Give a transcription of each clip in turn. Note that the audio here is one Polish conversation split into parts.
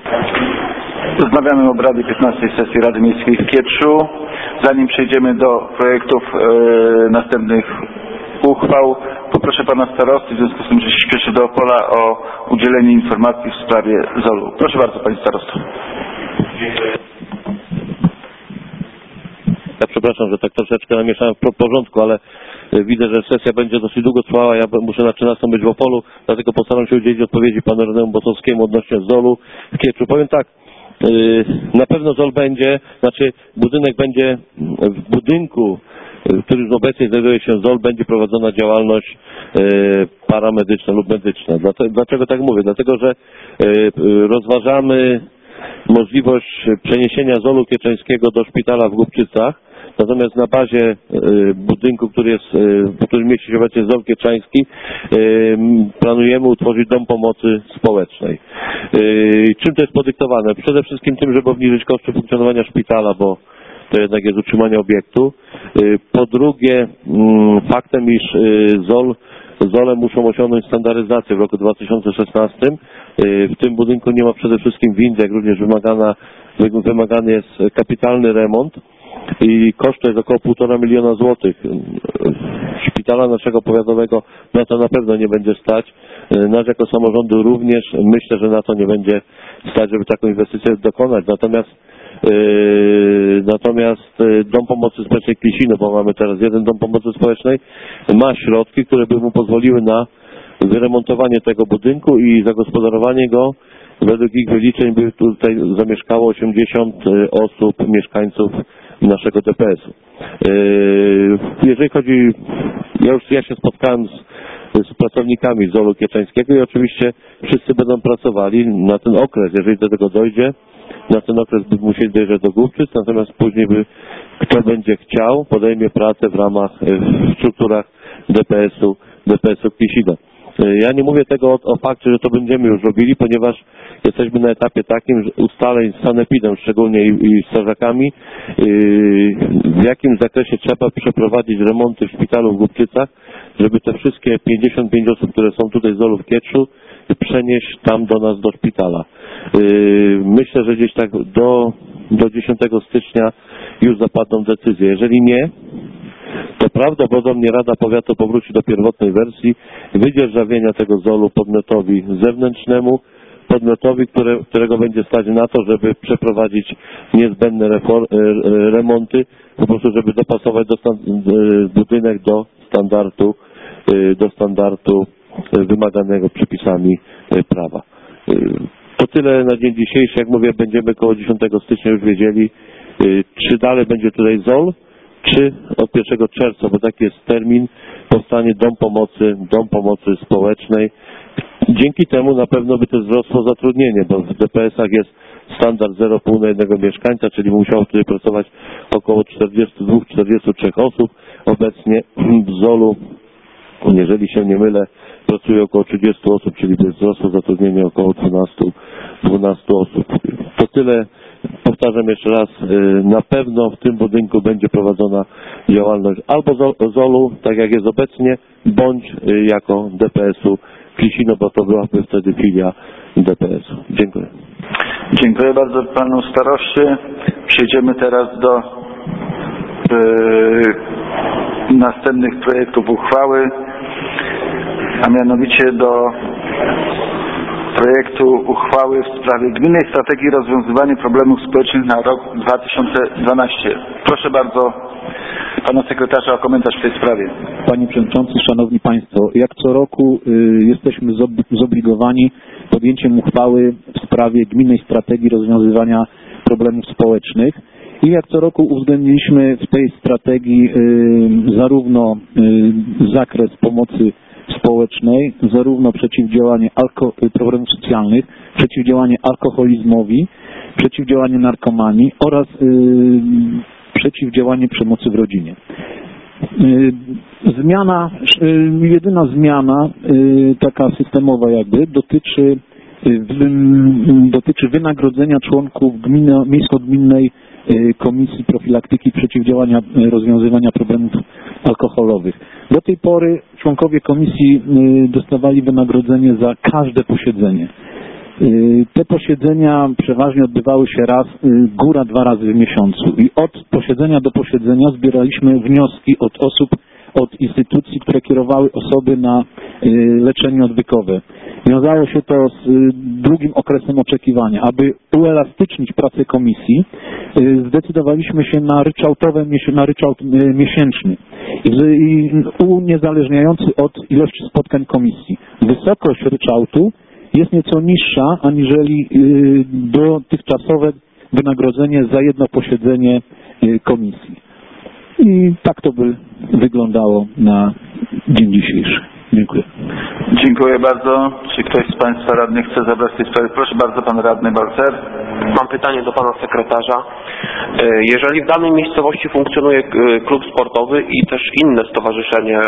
Wznawiamy obrady 15. sesji Rady Miejskiej w Kietrzu. Zanim przejdziemy do projektów następnych uchwał, poproszę pana starosty, w związku z tym, że się śpieszy do Opola, o udzielenie informacji w sprawie ZOL-u. Proszę bardzo, panie starosto. Ja przepraszam, że tak troszeczkę namieszałem w porządku, ale widzę, że sesja będzie dosyć długo trwała. Ja muszę na 13 być w Opolu, dlatego postaram się udzielić odpowiedzi panu Renemu Bosowskiemu odnośnie ZOL-u w Kietrzu. Powiem tak, na pewno ZOL będzie, znaczy budynek będzie, w budynku, w którym obecnie znajduje się ZOL, będzie prowadzona działalność paramedyczna lub medyczna. Dlaczego tak mówię? Dlatego, że rozważamy możliwość przeniesienia ZOL-u kieczeńskiego do szpitala w Głubczycach. Natomiast na bazie budynku, w którym mieści się obecnie ZOL kieczański, planujemy utworzyć dom pomocy społecznej. Czym to jest podyktowane? Przede wszystkim tym, żeby obniżyć koszty funkcjonowania szpitala, bo to jednak jest utrzymanie obiektu. Po drugie, faktem, iż ZOL-e muszą osiągnąć standaryzację w roku 2016. W tym budynku nie ma przede wszystkim windy, jak również wymagany jest kapitalny remont i koszt to jest około 1,5 miliona złotych. Szpitala naszego powiatowego na to na pewno nie będzie stać. Nas jako samorządu również myślę, że na to nie będzie stać, żeby taką inwestycję dokonać. Natomiast Dom Pomocy Społecznej Klisino, bo mamy teraz jeden Dom Pomocy Społecznej, ma środki, które by mu pozwoliły na wyremontowanie tego budynku i zagospodarowanie go. Według ich wyliczeń by tutaj zamieszkało 80 osób, mieszkańców naszego DPS-u. Jeżeli chodzi, ja się spotkałem z pracownikami ZOL-u kieczeńskiego i oczywiście wszyscy będą pracowali na ten okres, jeżeli do tego dojdzie. Na ten okres by musieli dojrzeć do Głubczyc, natomiast później kto będzie chciał, podejmie pracę w strukturach DPS-u Klisino. Ja nie mówię tego o fakcie, że to będziemy już robili, ponieważ jesteśmy na etapie takim ustaleń z sanepidem szczególnie i strażakami, w jakim zakresie trzeba przeprowadzić remonty w szpitalu w Głubczycach, żeby te wszystkie 55 osób, które są tutaj z ZOL-u w Kietrzu, przenieść tam do nas, do szpitala. Myślę, że gdzieś tak do 10 stycznia już zapadną decyzje. Jeżeli nie, to prawdopodobnie Rada Powiatu powróci do pierwotnej wersji wydzierżawienia tego ZOL-u podmiotowi zewnętrznemu, podmiotowi, którego będzie stać na to, żeby przeprowadzić niezbędne remonty, po prostu żeby dopasować budynek do standardu wymaganego przepisami prawa. To tyle na dzień dzisiejszy. Jak mówię, będziemy koło 10 stycznia już wiedzieli, czy dalej będzie tutaj ZOL, czy od 1 czerwca, bo taki jest termin, powstanie Dom Pomocy Społecznej. Dzięki temu na pewno by też wzrosło zatrudnienie, bo w DPS-ach jest standard 0,5 na jednego mieszkańca, czyli musiało tutaj pracować około 42-43 osób. Obecnie w ZOL-u, jeżeli się nie mylę, pracuje około 30 osób, czyli by wzrosło zatrudnienie około 12 osób. To tyle. Powtarzam jeszcze raz, na pewno w tym budynku będzie prowadzona działalność albo ZOL-u, tak jak jest obecnie, bądź jako DPS-u Klisino, bo to byłaby wtedy filia DPS-u. Dziękuję. Dziękuję bardzo panu staroście. Przejdziemy teraz do następnych projektów uchwały, a mianowicie do projektu uchwały w sprawie Gminnej Strategii Rozwiązywania Problemów Społecznych na rok 2012. Proszę bardzo pana sekretarza o komentarz w tej sprawie. Panie Przewodniczący, Szanowni Państwo, jak co roku jesteśmy zobligowani podjęciem uchwały w sprawie Gminnej Strategii Rozwiązywania Problemów Społecznych i jak co roku uwzględniliśmy w tej strategii zarówno zakres pomocy społecznej, zarówno przeciwdziałanie problemów socjalnych, przeciwdziałanie alkoholizmowi, przeciwdziałanie narkomanii oraz przeciwdziałanie przemocy w rodzinie. Jedyna zmiana, taka systemowa jakby, dotyczy wynagrodzenia członków Miejsko-Gminnej Komisji Profilaktyki Przeciwdziałania Rozwiązywania Problemów Alkoholowych. Do tej pory członkowie komisji dostawali wynagrodzenie za każde posiedzenie. Te posiedzenia przeważnie odbywały się raz, góra 2 razy w miesiącu i od posiedzenia do posiedzenia zbieraliśmy wnioski od osób, od instytucji, które kierowały osoby na leczenie odwykowe. Wiązało się to z długim okresem oczekiwania. Aby uelastycznić pracę komisji, zdecydowaliśmy się na ryczałt miesięczny i uniezależniający od ilości spotkań komisji. Wysokość ryczałtu jest nieco niższa aniżeli dotychczasowe wynagrodzenie za jedno posiedzenie komisji. I tak to by wyglądało na dzień dzisiejszy. Dziękuję. Dziękuję bardzo. Czy ktoś z Państwa radnych chce zabrać w tej sprawie? Proszę bardzo, Pan Radny Balcer. Mam pytanie do Pana Sekretarza. Jeżeli w danej miejscowości funkcjonuje klub sportowy i też inne stowarzyszenie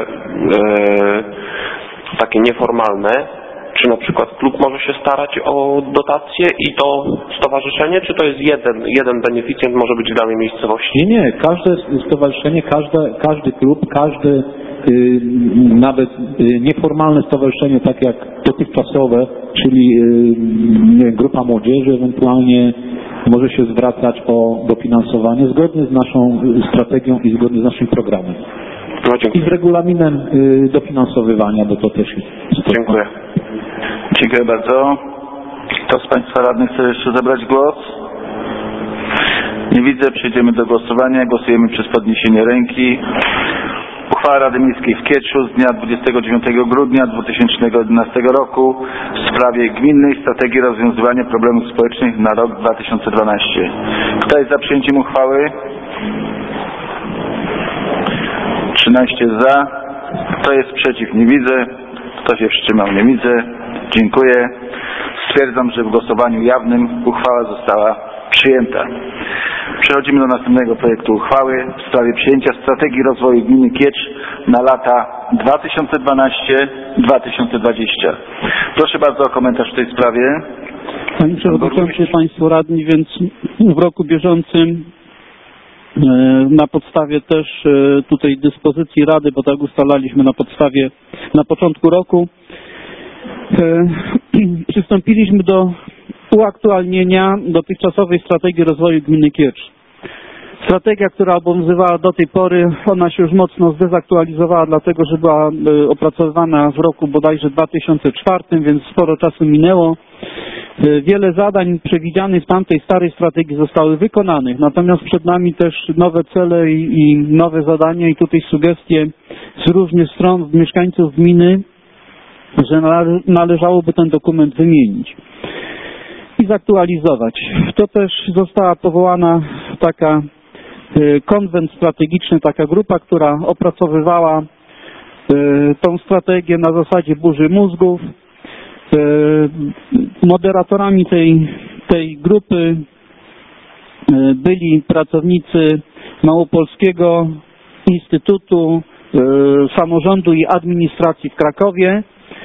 takie nieformalne, czy na przykład klub może się starać o dotację i to stowarzyszenie, czy to jest jeden beneficjent może być w danej miejscowości? Nie. Każde stowarzyszenie, każdy klub, każde nawet nieformalne stowarzyszenie, tak jak dotychczasowe, czyli grupa młodzieży ewentualnie może się zwracać o dofinansowanie zgodnie z naszą strategią i zgodnie z naszym programem. No, dziękuję. I z regulaminem dofinansowywania, bo to też jest. Dziękuję. Dziękuję bardzo. Kto z Państwa radnych chce jeszcze zabrać głos? Nie widzę. Przejdziemy do głosowania. Głosujemy przez podniesienie ręki. Uchwała Rady Miejskiej w Kietrzu z dnia 29 grudnia 2011 roku w sprawie gminnej strategii rozwiązywania problemów społecznych na rok 2012. Kto jest za przyjęciem uchwały? 13 za. Kto jest przeciw? Nie widzę. Kto się wstrzymał? Nie widzę. Dziękuję. Stwierdzam, że w głosowaniu jawnym uchwała została przyjęta. Przechodzimy do następnego projektu uchwały w sprawie przyjęcia strategii rozwoju gminy Kiecz na lata 2012-2020. Proszę bardzo o komentarz w tej sprawie. Panie Przewodniczący, Państwo Radni, więc w roku bieżącym na podstawie też tutaj dyspozycji Rady, bo tak ustalaliśmy na początku roku, przystąpiliśmy do uaktualnienia dotychczasowej strategii rozwoju gminy Kiecz. Strategia, która obowiązywała do tej pory, ona się już mocno zdezaktualizowała, dlatego że była opracowywana w roku bodajże 2004, więc sporo czasu minęło. Wiele zadań przewidzianych w tamtej starej strategii zostały wykonanych, natomiast przed nami też nowe cele i nowe zadania i tutaj sugestie z różnych stron mieszkańców gminy, że należałoby ten dokument wymienić i zaktualizować. To też została powołana taka konwent strategiczny, taka grupa, która opracowywała tą strategię na zasadzie burzy mózgów. Moderatorami tej grupy byli pracownicy Małopolskiego Instytutu Samorządu i Administracji w Krakowie.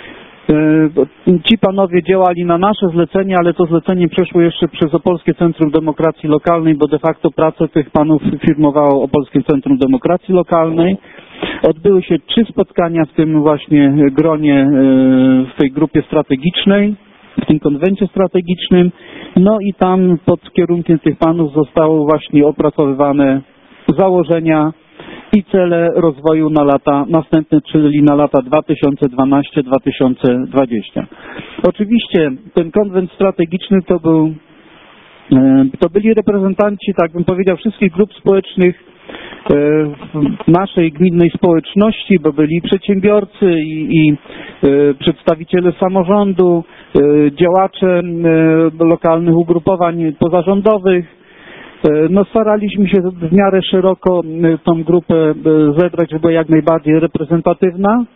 Ci panowie działali na nasze zlecenie, ale to zlecenie przeszło jeszcze przez Opolskie Centrum Demokracji Lokalnej, bo de facto pracę tych panów firmowało Opolskie Centrum Demokracji Lokalnej. Odbyły się 3 spotkania w tym właśnie gronie, w tej grupie strategicznej, w tym konwencie strategicznym. No i tam pod kierunkiem tych panów zostały właśnie opracowywane założenia i cele rozwoju na lata następne, czyli na lata 2012-2020. Oczywiście ten konwent strategiczny to byli reprezentanci, tak bym powiedział, wszystkich grup społecznych w naszej gminnej społeczności, bo byli przedsiębiorcy i przedstawiciele samorządu, działacze lokalnych ugrupowań pozarządowych. No, staraliśmy się w miarę szeroko tą grupę zebrać, żeby była jak najbardziej reprezentatywna.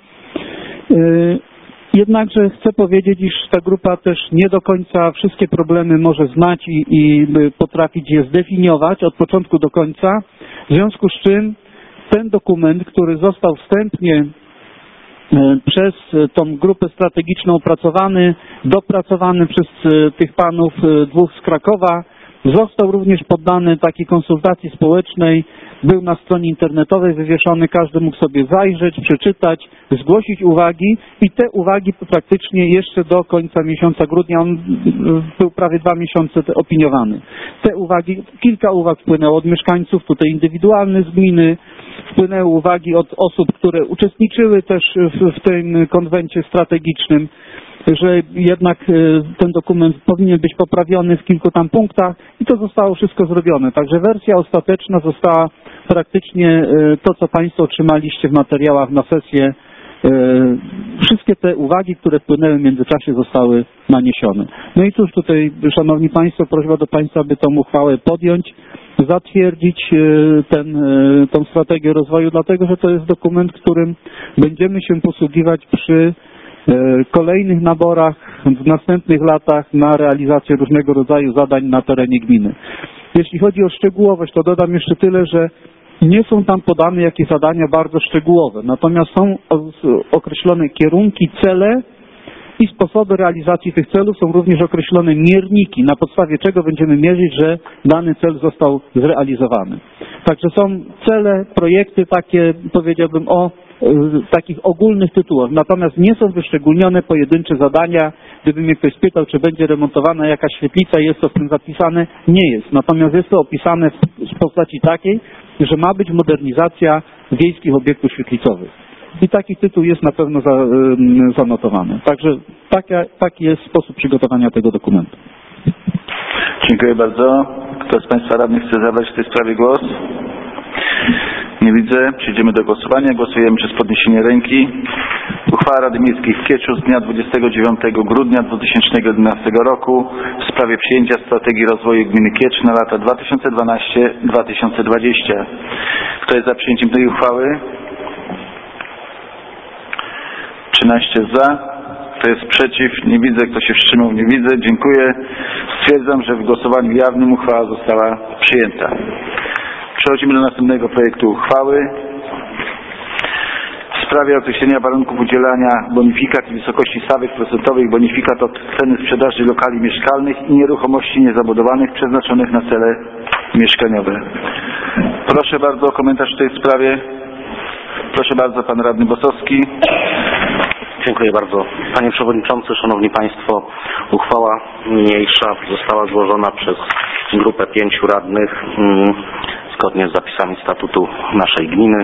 Jednakże chcę powiedzieć, iż ta grupa też nie do końca wszystkie problemy może znać i potrafić je zdefiniować od początku do końca. W związku z czym ten dokument, który został wstępnie przez tą grupę strategiczną opracowany, dopracowany przez tych panów 2 z Krakowa, Został również poddany takiej konsultacji społecznej, był na stronie internetowej wywieszony, każdy mógł sobie zajrzeć, przeczytać, zgłosić uwagi i te uwagi praktycznie jeszcze do końca miesiąca grudnia, on był prawie 2 miesiące opiniowany. Te uwagi, kilka uwag wpłynęło od mieszkańców tutaj indywidualnych z gminy, wpłynęły uwagi od osób, które uczestniczyły też w tym konwencie strategicznym, że jednak ten dokument powinien być poprawiony w kilku tam punktach i to zostało wszystko zrobione. Także wersja ostateczna została praktycznie to, co Państwo otrzymaliście w materiałach na sesję. Wszystkie te uwagi, które wpłynęły w międzyczasie, zostały naniesione. No i cóż tutaj, Szanowni Państwo, prośba do Państwa, aby tą uchwałę podjąć, zatwierdzić tą strategię rozwoju, dlatego że to jest dokument, którym będziemy się posługiwać przy kolejnych naborach w następnych latach na realizację różnego rodzaju zadań na terenie gminy. Jeśli chodzi o szczegółowość, to dodam jeszcze tyle, że nie są tam podane jakieś zadania bardzo szczegółowe, natomiast są określone kierunki, cele i sposoby realizacji tych celów, są również określone mierniki, na podstawie czego będziemy mierzyć, że dany cel został zrealizowany. Także są cele, projekty takie, powiedziałbym, o takich ogólnych tytułach, natomiast nie są wyszczególnione pojedyncze zadania. Gdyby mnie ktoś spytał, czy będzie remontowana jakaś świetlica, jest to w tym zapisane, nie jest. Natomiast jest to opisane w postaci takiej, że ma być modernizacja wiejskich obiektów świetlicowych. I taki tytuł jest na pewno zanotowany. Także taki jest sposób przygotowania tego dokumentu. Dziękuję bardzo. Kto z Państwa radnych chce zabrać w tej sprawie głos? Nie widzę. Przejdziemy do głosowania. Głosujemy przez podniesienie ręki. Uchwała Rady Miejskiej w Kieczu z dnia 29 grudnia 2011 roku w sprawie przyjęcia strategii rozwoju gminy Kiecz na lata 2012-2020. Kto jest za przyjęciem tej uchwały? 13 za. Kto jest przeciw? Nie widzę. Kto się wstrzymał? Nie widzę. Dziękuję. Stwierdzam, że w głosowaniu jawnym uchwała została przyjęta. Przechodzimy do następnego projektu uchwały w sprawie określenia warunków udzielania bonifikat i wysokości stawek procentowych bonifikat od ceny sprzedaży lokali mieszkalnych i nieruchomości niezabudowanych przeznaczonych na cele mieszkaniowe. Proszę bardzo o komentarz w tej sprawie. Proszę bardzo, pan radny Bosowski. Dziękuję bardzo. Panie Przewodniczący, Szanowni Państwo, uchwała niniejsza została złożona przez grupę 5 radnych zgodnie z zapisami statutu naszej gminy,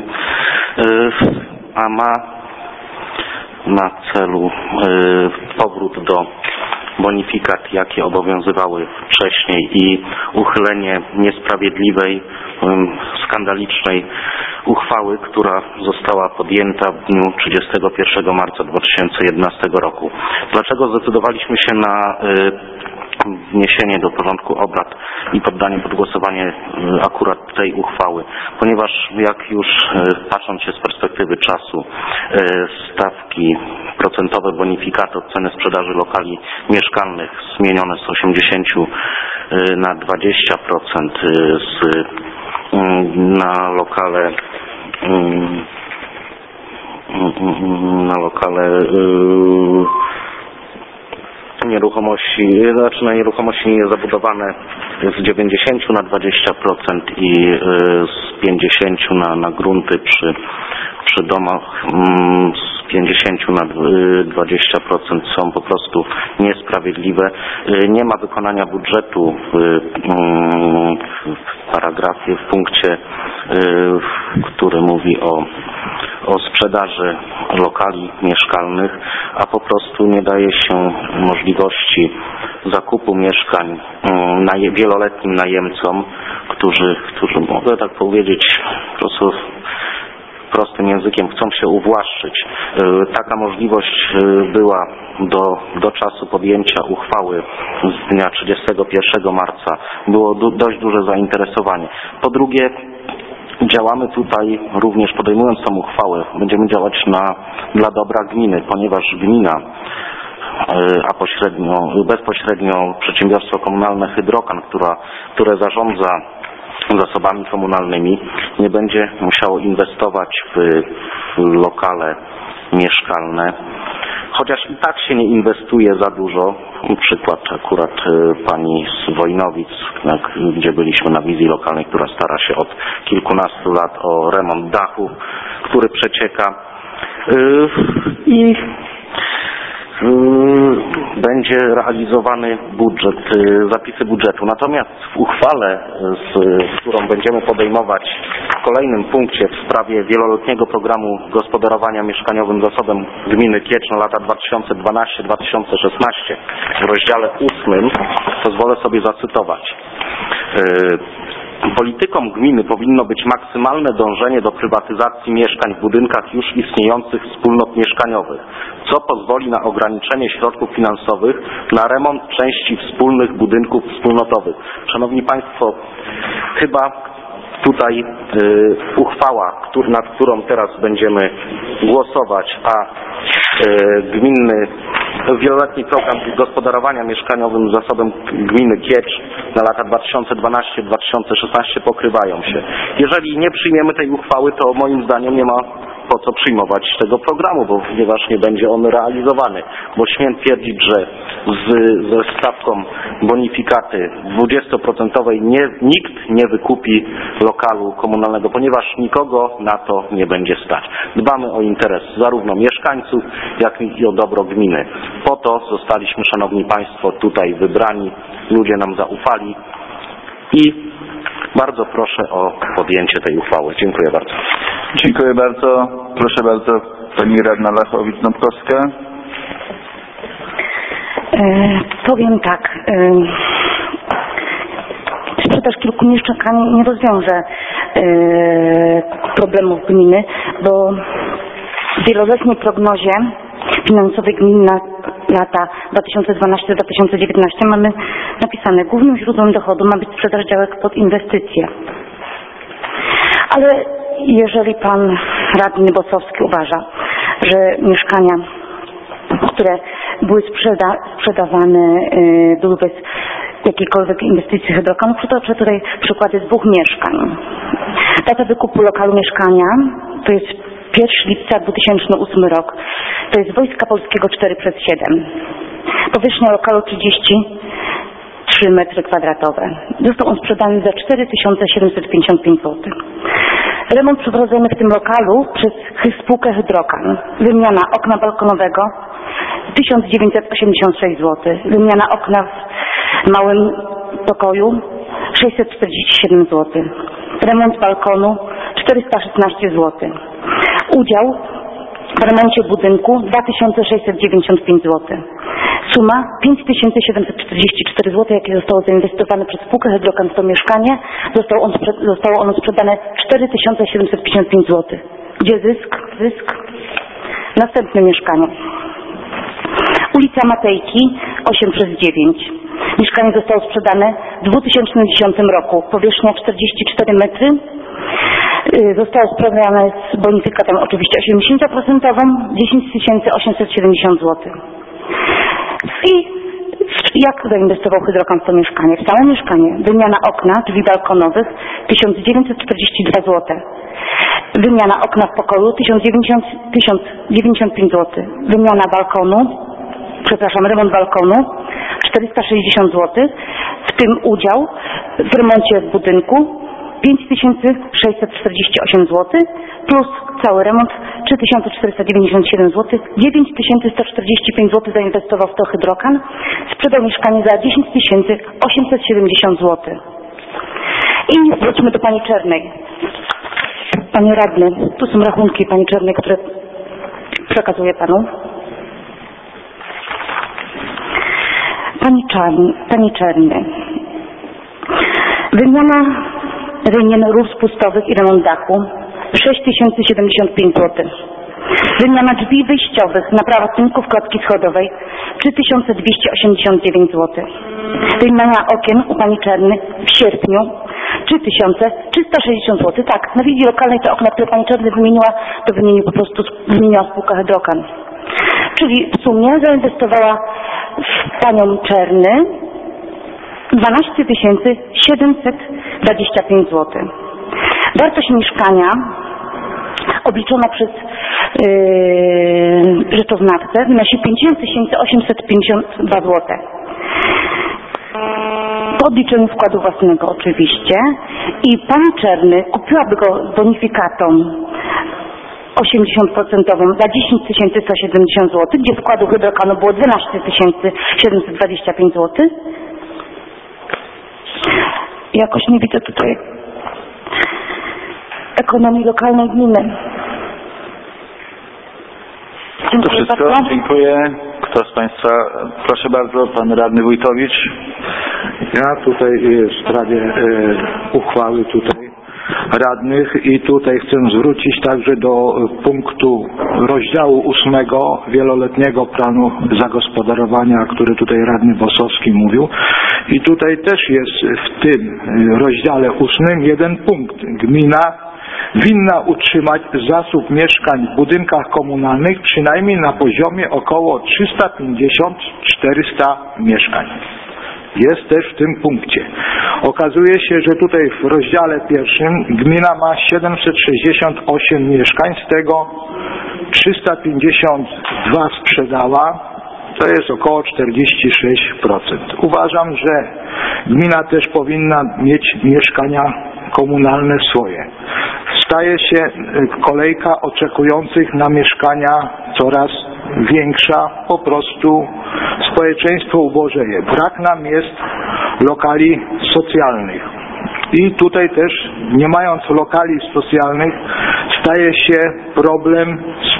a ma na celu powrót do bonifikat, jakie obowiązywały wcześniej i uchylenie niesprawiedliwej, skandalicznej uchwały, która została podjęta w dniu 31 marca 2011 roku. Dlaczego zdecydowaliśmy się na wniesienie do porządku obrad i poddanie pod głosowanie akurat tej uchwały? Ponieważ jak już patrząc się z perspektywy czasu, stawki procentowe bonifikatu od ceny sprzedaży lokali mieszkalnych zmienione z 80 na 20% na lokale nieruchomości, na nieruchomości niezabudowane z 90 na 20% i z 50 na grunty przy domach z 50 na 20% są po prostu niesprawiedliwe. Nie ma wykonania budżetu w paragrafie, w punkcie, który mówi o sprzedaży lokali mieszkalnych, a po prostu nie daje się możliwości zakupu mieszkań wieloletnim najemcom, którzy mogę tak powiedzieć, po prostu prostym językiem chcą się uwłaszczyć. Taka możliwość była do czasu podjęcia uchwały z dnia 31 marca. Było dość duże zainteresowanie. Po drugie, działamy tutaj również, podejmując tą uchwałę, będziemy działać dla dobra gminy, ponieważ gmina, a bezpośrednio przedsiębiorstwo komunalne Hydrokan, które zarządza zasobami komunalnymi, nie będzie musiało inwestować w lokale mieszkalne, chociaż i tak się nie inwestuje za dużo, przykład akurat pani z Wojnowic, gdzie byliśmy na wizji lokalnej, która stara się od kilkunastu lat o remont dachu, który przecieka i będzie realizowany budżet, zapisy budżetu. Natomiast w uchwale, którą będziemy podejmować w kolejnym punkcie w sprawie wieloletniego programu gospodarowania mieszkaniowym zasobem gminy Kiecz na lata 2012-2016 w rozdziale 8 pozwolę sobie zacytować. Polityką gminy powinno być maksymalne dążenie do prywatyzacji mieszkań w budynkach już istniejących wspólnot mieszkaniowych, co pozwoli na ograniczenie środków finansowych na remont części wspólnych budynków wspólnotowych. Szanowni Państwo, chyba tutaj uchwała, nad którą teraz będziemy głosować, a gminny wieloletni program gospodarowania mieszkaniowym zasobem gminy Kiecz na lata 2012-2016 pokrywają się. Jeżeli nie przyjmiemy tej uchwały, to moim zdaniem nie ma po co przyjmować tego programu, ponieważ nie będzie on realizowany. Bo śmiem twierdzić, że ze stawką bonifikaty 20% nikt nie wykupi lokalu komunalnego, ponieważ nikogo na to nie będzie stać. Dbamy o interes zarówno mieszkańców, jak i o dobro gminy. Po to zostaliśmy, Szanowni Państwo, tutaj wybrani. Ludzie nam zaufali i bardzo proszę o podjęcie tej uchwały. Dziękuję bardzo. Dziękuję bardzo. Proszę bardzo, pani radna Lachowicz-Nopkowska. Powiem tak. Sprzedaż kilku mieszkań nie rozwiąże problemów gminy, bo w wieloletniej prognozie finansowej gminy na lata 2012-2019 mamy napisane: głównym źródłem dochodu ma być sprzedaż działek pod inwestycje. Ale jeżeli pan radny Bosowski uważa, że mieszkania, które były sprzedawane, były bez jakiejkolwiek inwestycji hydrokanów, przytoczę tutaj przykłady 2 mieszkań. Data wykupu lokalu mieszkania to jest 1 lipca 2008 rok. To jest Wojska Polskiego 4/7. Powierzchnia lokalu 33 m2. Został on sprzedany za 4755 zł. Remont przeprowadzony w tym lokalu przez spółkę Hydrokan. Wymiana okna balkonowego 1986 zł. Wymiana okna w małym pokoju 647 zł. Remont balkonu 416 zł. Udział w remoncie budynku 2695 zł. Suma 5744 zł, jakie zostało zainwestowane przez spółkę Hydrokan w to mieszkanie, zostało ono sprzedane 4755 zł. Gdzie zysk? Zysk. Następne mieszkanie. Ulica Matejki 8/9. Mieszkanie zostało sprzedane w 2010 roku. Powierzchnia 44 metry. Zostało sprzedane z bonifikatem oczywiście 80%, 10 870 zł. I jak zainwestował Hydrokan w to mieszkanie? W samo mieszkanie. Wymiana okna, drzwi balkonowych 1942 zł. Wymiana okna w pokoju 1095 zł. Wymiana remont balkonu 460 zł. W tym udział w remoncie w budynku 5648 zł plus cały remont 3497 zł. 9145 zł zainwestował w to Hydrokan. Sprzedał mieszkanie za 10 870 zł. I wróćmy do pani Czernej. Panie radny, tu są rachunki pani Czernej, które przekazuję panu. Pani Czerny. Wymiana rynien rur spustowych i remont dachu 6075 zł. Wymiana drzwi wyjściowych, naprawa tynków klatki schodowej 3289 zł. Wymiana okien u pani Czerny w sierpniu 3360 zł. Tak, na wizji lokalnej te okna, które pani Czerny wymieniła, to wymieniła spółka Hydrokan. Czyli w sumie zainwestowała w panią Czerny 12 725 zł. Wartość mieszkania obliczona przez rzeczoznawcę wynosi 50 852 zł. Po odliczeniu wkładu własnego oczywiście i pani Czerny kupiłaby go z bonifikatą 80% za 10 170 zł, gdzie wkładu hydrokanu było 12 725 zł. Jakoś nie widzę tutaj ekonomii lokalnej gminy. To Dziękuję wszystko. bardzo. Dziękuję. Kto z Państwa? Proszę bardzo, Pan Radny Wójtowicz. Ja tutaj w sprawie uchwały tutaj radnych i tutaj chcę zwrócić także do punktu rozdziału 8 wieloletniego planu zagospodarowania, który tutaj radny Bosowski mówił. I tutaj też jest w tym rozdziale 8 jeden punkt. Gmina winna utrzymać zasób mieszkań w budynkach komunalnych przynajmniej na poziomie około 350-400 mieszkań. Jest też w tym punkcie. Okazuje się, że tutaj w rozdziale 1 gmina ma 768 mieszkań, z tego 352 sprzedała, to jest około 46%. Uważam, że gmina też powinna mieć mieszkania komunalne swoje. Staje się kolejka oczekujących na mieszkania coraz większa, po prostu społeczeństwo ubożeje. Brak nam jest lokali socjalnych. I tutaj też, nie mając lokali socjalnych, staje się problem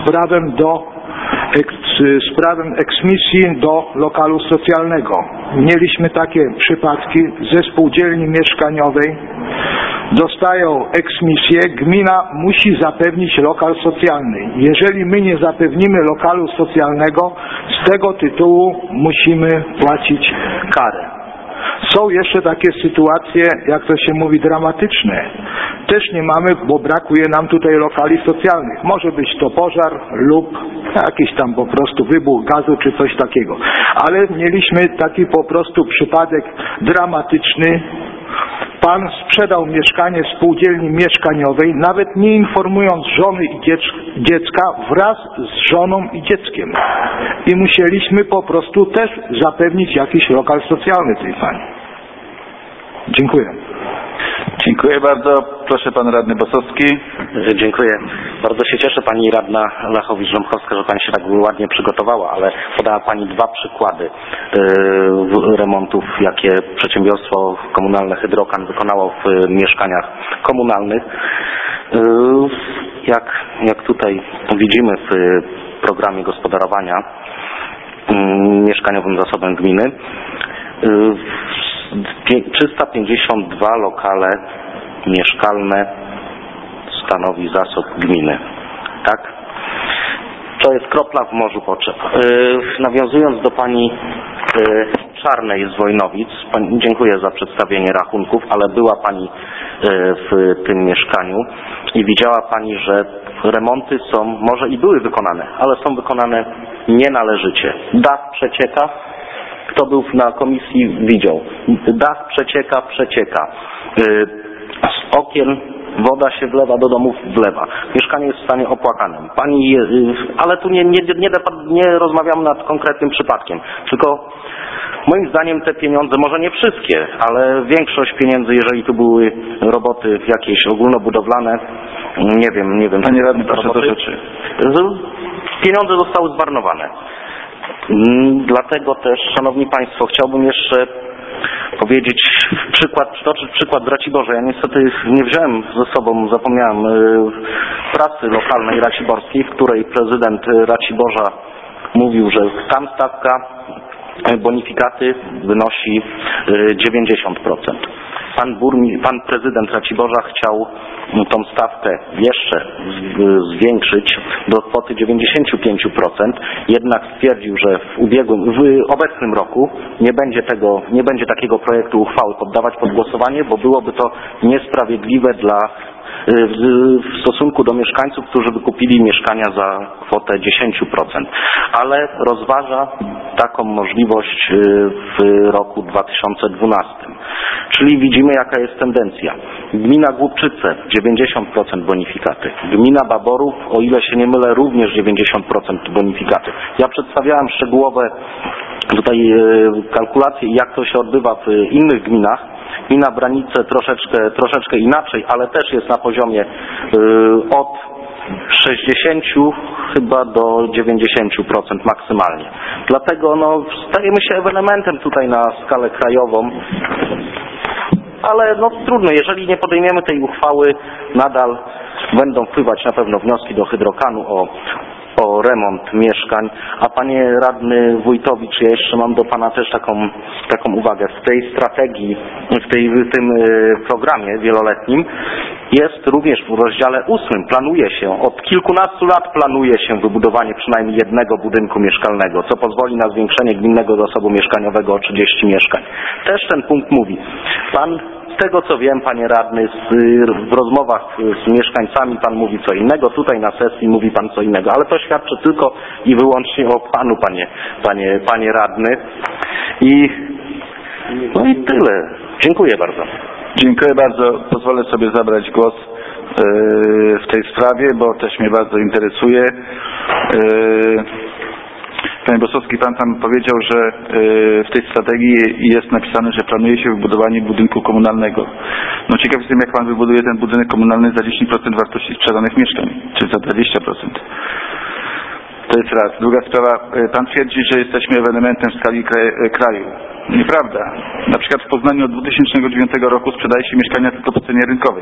z prawem eksmisji do lokalu socjalnego. Mieliśmy takie przypadki ze spółdzielni mieszkaniowej. Dostają eksmisję, gmina musi zapewnić lokal socjalny. Jeżeli my nie zapewnimy lokalu socjalnego, z tego tytułu musimy płacić karę. Są jeszcze takie sytuacje, jak to się mówi, dramatyczne. Też nie mamy, bo brakuje nam tutaj lokali socjalnych. Może być to pożar lub jakiś tam po prostu wybuch gazu czy coś takiego. Ale mieliśmy taki po prostu przypadek dramatyczny. Pan sprzedał mieszkanie spółdzielni mieszkaniowej, nawet nie informując żony i dziecka, wraz z żoną i dzieckiem. I musieliśmy po prostu też zapewnić jakiś lokal socjalny tej pani. Dziękuję. Dziękuję bardzo. Proszę Pan Radny Bosowski. Dziękuję. Bardzo się cieszę Pani Radna Lachowicz-Ząbkowska, że Pani się tak ładnie przygotowała, ale podała Pani dwa przykłady remontów, jakie przedsiębiorstwo komunalne Hydrokan wykonało w mieszkaniach komunalnych. Jak tutaj widzimy w programie gospodarowania mieszkaniowym zasobem gminy, 352 lokale mieszkalne stanowi zasób gminy. Tak? To jest kropla w morzu potrzeb. Nawiązując do Pani Czarnej z Wojnowic, dziękuję za przedstawienie rachunków, ale była Pani w tym mieszkaniu i widziała Pani, że remonty są, może i były wykonane, ale są wykonane nienależycie. Dach przecieka. Kto był na komisji, widział. Dach przecieka. Z okien woda się wlewa, do domów wlewa. Mieszkanie jest w stanie opłakanym. Pani, ale tu nie rozmawiam nad konkretnym przypadkiem, tylko moim zdaniem te pieniądze, może nie wszystkie, ale większość pieniędzy, jeżeli tu były roboty jakieś ogólnobudowlane, nie wiem. Panie Radny, proszę do rzeczy. Pieniądze zostały zmarnowane. Dlatego też, Szanowni Państwo, chciałbym jeszcze powiedzieć przytoczyć przykład w Raciborze. Ja niestety nie wziąłem ze sobą, zapomniałem, prasy lokalnej raciborskiej, w której prezydent Raciborza mówił, że tam stawka bonifikaty wynosi 90%. Pan prezydent Raciborza chciał tą stawkę jeszcze zwiększyć do kwoty 95%, jednak stwierdził, że w obecnym roku nie będzie takiego projektu uchwały poddawać pod głosowanie, bo byłoby to niesprawiedliwe w stosunku do mieszkańców, którzy wykupili mieszkania za kwotę 10%. Ale rozważa taką możliwość w roku 2012. Czyli widzimy, jaka jest tendencja. Gmina Głubczyce 90% bonifikaty. Gmina Baborów, o ile się nie mylę, również 90% bonifikaty. Ja przedstawiałem szczegółowe tutaj kalkulacje, jak to się odbywa w innych gminach. Gmina Branice troszeczkę inaczej, ale też jest na poziomie od 60 chyba do 90% maksymalnie. Dlatego stajemy się ewenementem tutaj na skalę krajową. Ale trudno, jeżeli nie podejmiemy tej uchwały, nadal będą wpływać na pewno wnioski do Hydrokanu o remont mieszkań. A panie radny Wójtowicz, ja jeszcze mam do pana też taką uwagę. W tej strategii, w tym programie wieloletnim jest również w rozdziale 8 planuje się, od kilkunastu lat planuje się wybudowanie przynajmniej jednego budynku mieszkalnego, co pozwoli na zwiększenie gminnego zasobu mieszkaniowego o 30 mieszkań. Też ten punkt mówi. Pan, z tego co wiem, panie radny, w rozmowach z mieszkańcami pan mówi co innego, tutaj na sesji mówi pan co innego, ale to świadczy tylko i wyłącznie o panu, panie radny. I tyle. Dziękuję bardzo. Dziękuję bardzo. Pozwolę sobie zabrać głos w tej sprawie, bo też mnie bardzo interesuje. Panie Bosowski, pan tam powiedział, że w tej strategii jest napisane, że planuje się wybudowanie budynku komunalnego. Ciekaw jestem, jak pan wybuduje ten budynek komunalny za 10% wartości sprzedanych mieszkań, czy za 20%. To jest raz. Druga sprawa, pan twierdzi, że jesteśmy ewenementem w skali kraju. Nieprawda. Na przykład w Poznaniu od 2009 roku sprzedaje się mieszkania tylko po cenie rynkowej.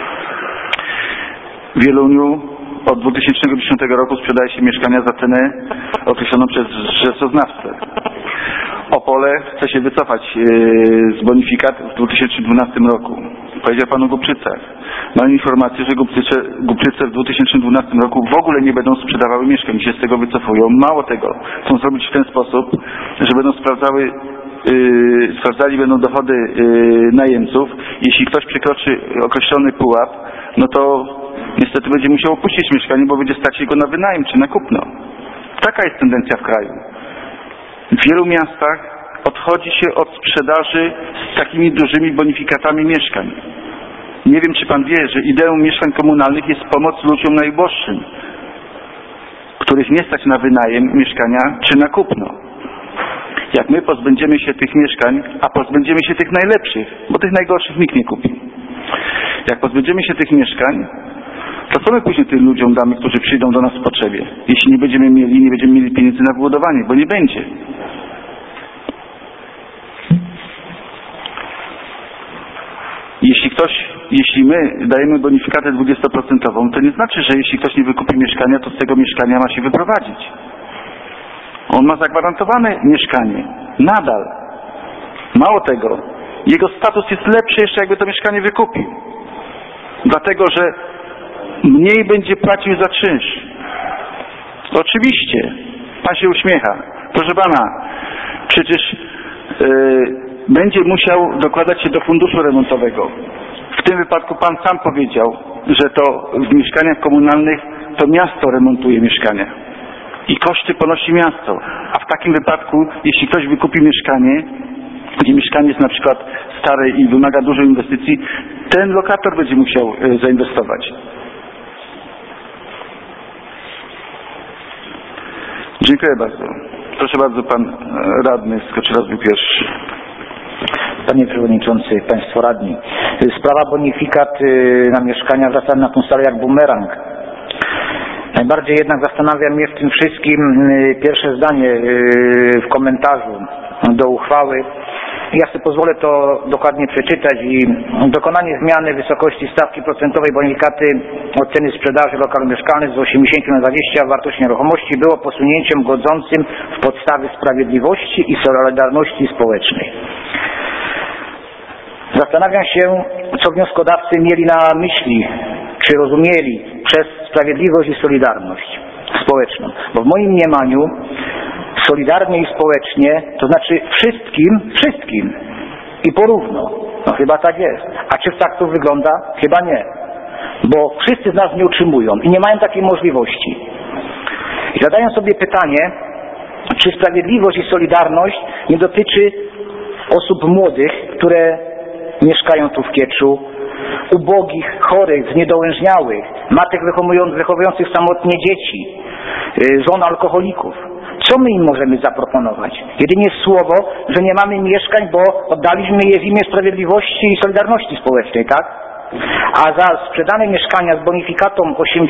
W Wieluniu od 2010 roku sprzedaje się mieszkania za cenę określoną przez rzeczoznawcę. Opole chce się wycofać z bonifikat w 2012 roku. Powiedział pan o Głubczycach. Mam informację, że Głubczyce w 2012 roku w ogóle nie będą sprzedawały mieszkań, się z tego wycofują. Mało tego, chcą zrobić w ten sposób, że będą sprawdzali będą dochody najemców. Jeśli ktoś przekroczy określony pułap, to niestety będzie musiał opuścić mieszkanie, bo będzie stać go na wynajem czy na kupno. Taka jest tendencja w kraju. W wielu miastach odchodzi się od sprzedaży z takimi dużymi bonifikatami mieszkań. Nie wiem, czy pan wie, że ideą mieszkań komunalnych jest pomoc ludziom najuboższym, których nie stać na wynajem mieszkania czy na kupno. Jak my pozbędziemy się tych mieszkań, a pozbędziemy się tych najlepszych, bo tych najgorszych nikt nie kupi. Jak pozbędziemy się tych mieszkań, to co my później tym ludziom damy, którzy przyjdą do nas w potrzebie, jeśli nie będziemy mieli pieniędzy na wybudowanie, bo nie będzie. Jeśli my dajemy bonifikatę 20%, to nie znaczy, że jeśli ktoś nie wykupi mieszkania, to z tego mieszkania ma się wyprowadzić. On ma zagwarantowane mieszkanie. Nadal. Mało tego, jego status jest lepszy jeszcze, jakby to mieszkanie wykupił. Dlatego, że mniej będzie płacił za czynsz. Oczywiście. Pan się uśmiecha. Proszę pana, przecież będzie musiał dokładać się do funduszu remontowego. W tym wypadku pan sam powiedział, że to w mieszkaniach komunalnych to miasto remontuje mieszkania. I koszty ponosi miasto. A w takim wypadku, jeśli ktoś wykupi mieszkanie, gdzie mieszkanie jest na przykład stare i wymaga dużej inwestycji, ten lokator będzie musiał zainwestować. Dziękuję bardzo. Proszę bardzo, pan radny Skoczylas był pierwszy. Panie Przewodniczący, Państwo Radni. Sprawa bonifikat na mieszkania wraca na tą salę jak bumerang. Najbardziej jednak zastanawia mnie w tym wszystkim pierwsze zdanie w komentarzu do uchwały. Ja sobie pozwolę to dokładnie przeczytać. I dokonanie zmiany wysokości stawki procentowej bonifikaty od ceny sprzedaży lokalu mieszkalnych z 80 na 20 wartości nieruchomości było posunięciem godzącym w podstawy sprawiedliwości i solidarności społecznej. Zastanawiam się, co wnioskodawcy mieli na myśli, czy rozumieli przez sprawiedliwość i solidarność społeczną. Bo w moim mniemaniu solidarnie i społecznie, to znaczy wszystkim i porówno. Chyba tak jest. A czy tak to wygląda? Chyba nie. Bo wszyscy z nas nie utrzymują i nie mają takiej możliwości. I zadają sobie pytanie, czy sprawiedliwość i solidarność nie dotyczy osób młodych, które mieszkają tu w Kieczu, ubogich, chorych, zniedołężniałych, matek wychowujących samotnie dzieci, żon alkoholików. Co my im możemy zaproponować? Jedynie słowo, że nie mamy mieszkań, bo oddaliśmy je w imię sprawiedliwości i solidarności społecznej, tak? A za sprzedane mieszkania z bonifikatą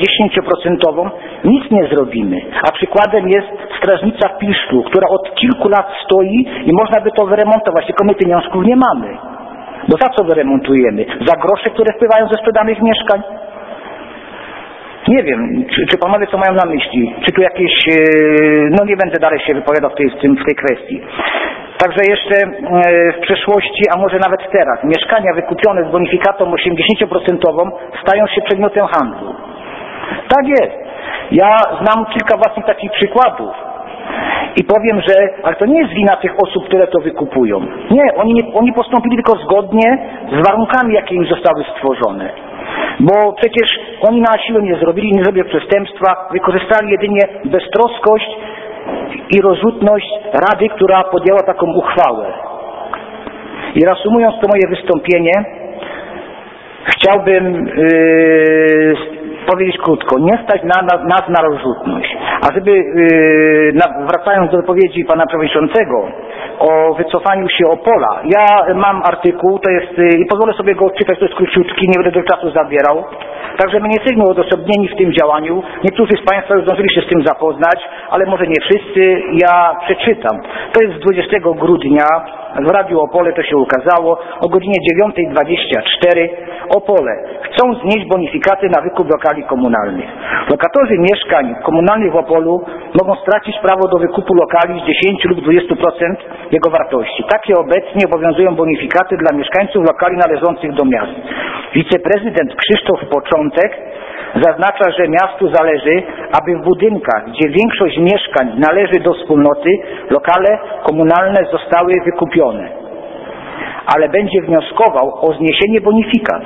80% nic nie zrobimy. A przykładem jest strażnica w Pilszczu, która od kilku lat stoi i można by to wyremontować, tylko my pieniążków nie mamy. Bo za co wyremontujemy? Za grosze, które wpływają ze sprzedanych mieszkań? Nie wiem, czy panowie co mają na myśli? Czy tu jakieś... No nie będę dalej się wypowiadał w tej kwestii. Także jeszcze w przeszłości, a może nawet teraz, mieszkania wykupione z bonifikatą 80% stają się przedmiotem handlu. Tak jest. Ja znam kilka własnych takich przykładów. I powiem, że ale to nie jest wina tych osób, które to wykupują. Nie, oni postąpili tylko zgodnie z warunkami, jakie im zostały stworzone. Bo przecież oni na siłę nie zrobili przestępstwa, wykorzystali jedynie beztroskość i rozrzutność Rady, która podjęła taką uchwałę. I reasumując to moje wystąpienie, chciałbym powiedzieć krótko, nie stać nas na rozrzutność. A żeby, wracając do wypowiedzi pana przewodniczącego o wycofaniu się Opola, ja mam artykuł, to jest, i pozwolę sobie go odczytać, to jest króciutki, nie będę do czasu zabierał. Także my nie jesteśmy odosobnieni w tym działaniu. Niektórzy z państwa już zdążyli się z tym zapoznać, ale może nie wszyscy. Ja przeczytam. To jest z 20 grudnia, w Radiu Opole to się ukazało, o godzinie 9:24. Opole chcą znieść bonifikaty na wykup lokali komunalnych. Lokatorzy mieszkań komunalnych w Opolu mogą stracić prawo do wykupu lokali z 10 lub 20% jego wartości. Takie obecnie obowiązują bonifikaty dla mieszkańców lokali należących do miast. Wiceprezydent Krzysztof Początek zaznacza, że miastu zależy, aby w budynkach, gdzie większość mieszkań należy do wspólnoty, lokale komunalne zostały wykupione. Ale będzie wnioskował o zniesienie bonifikat.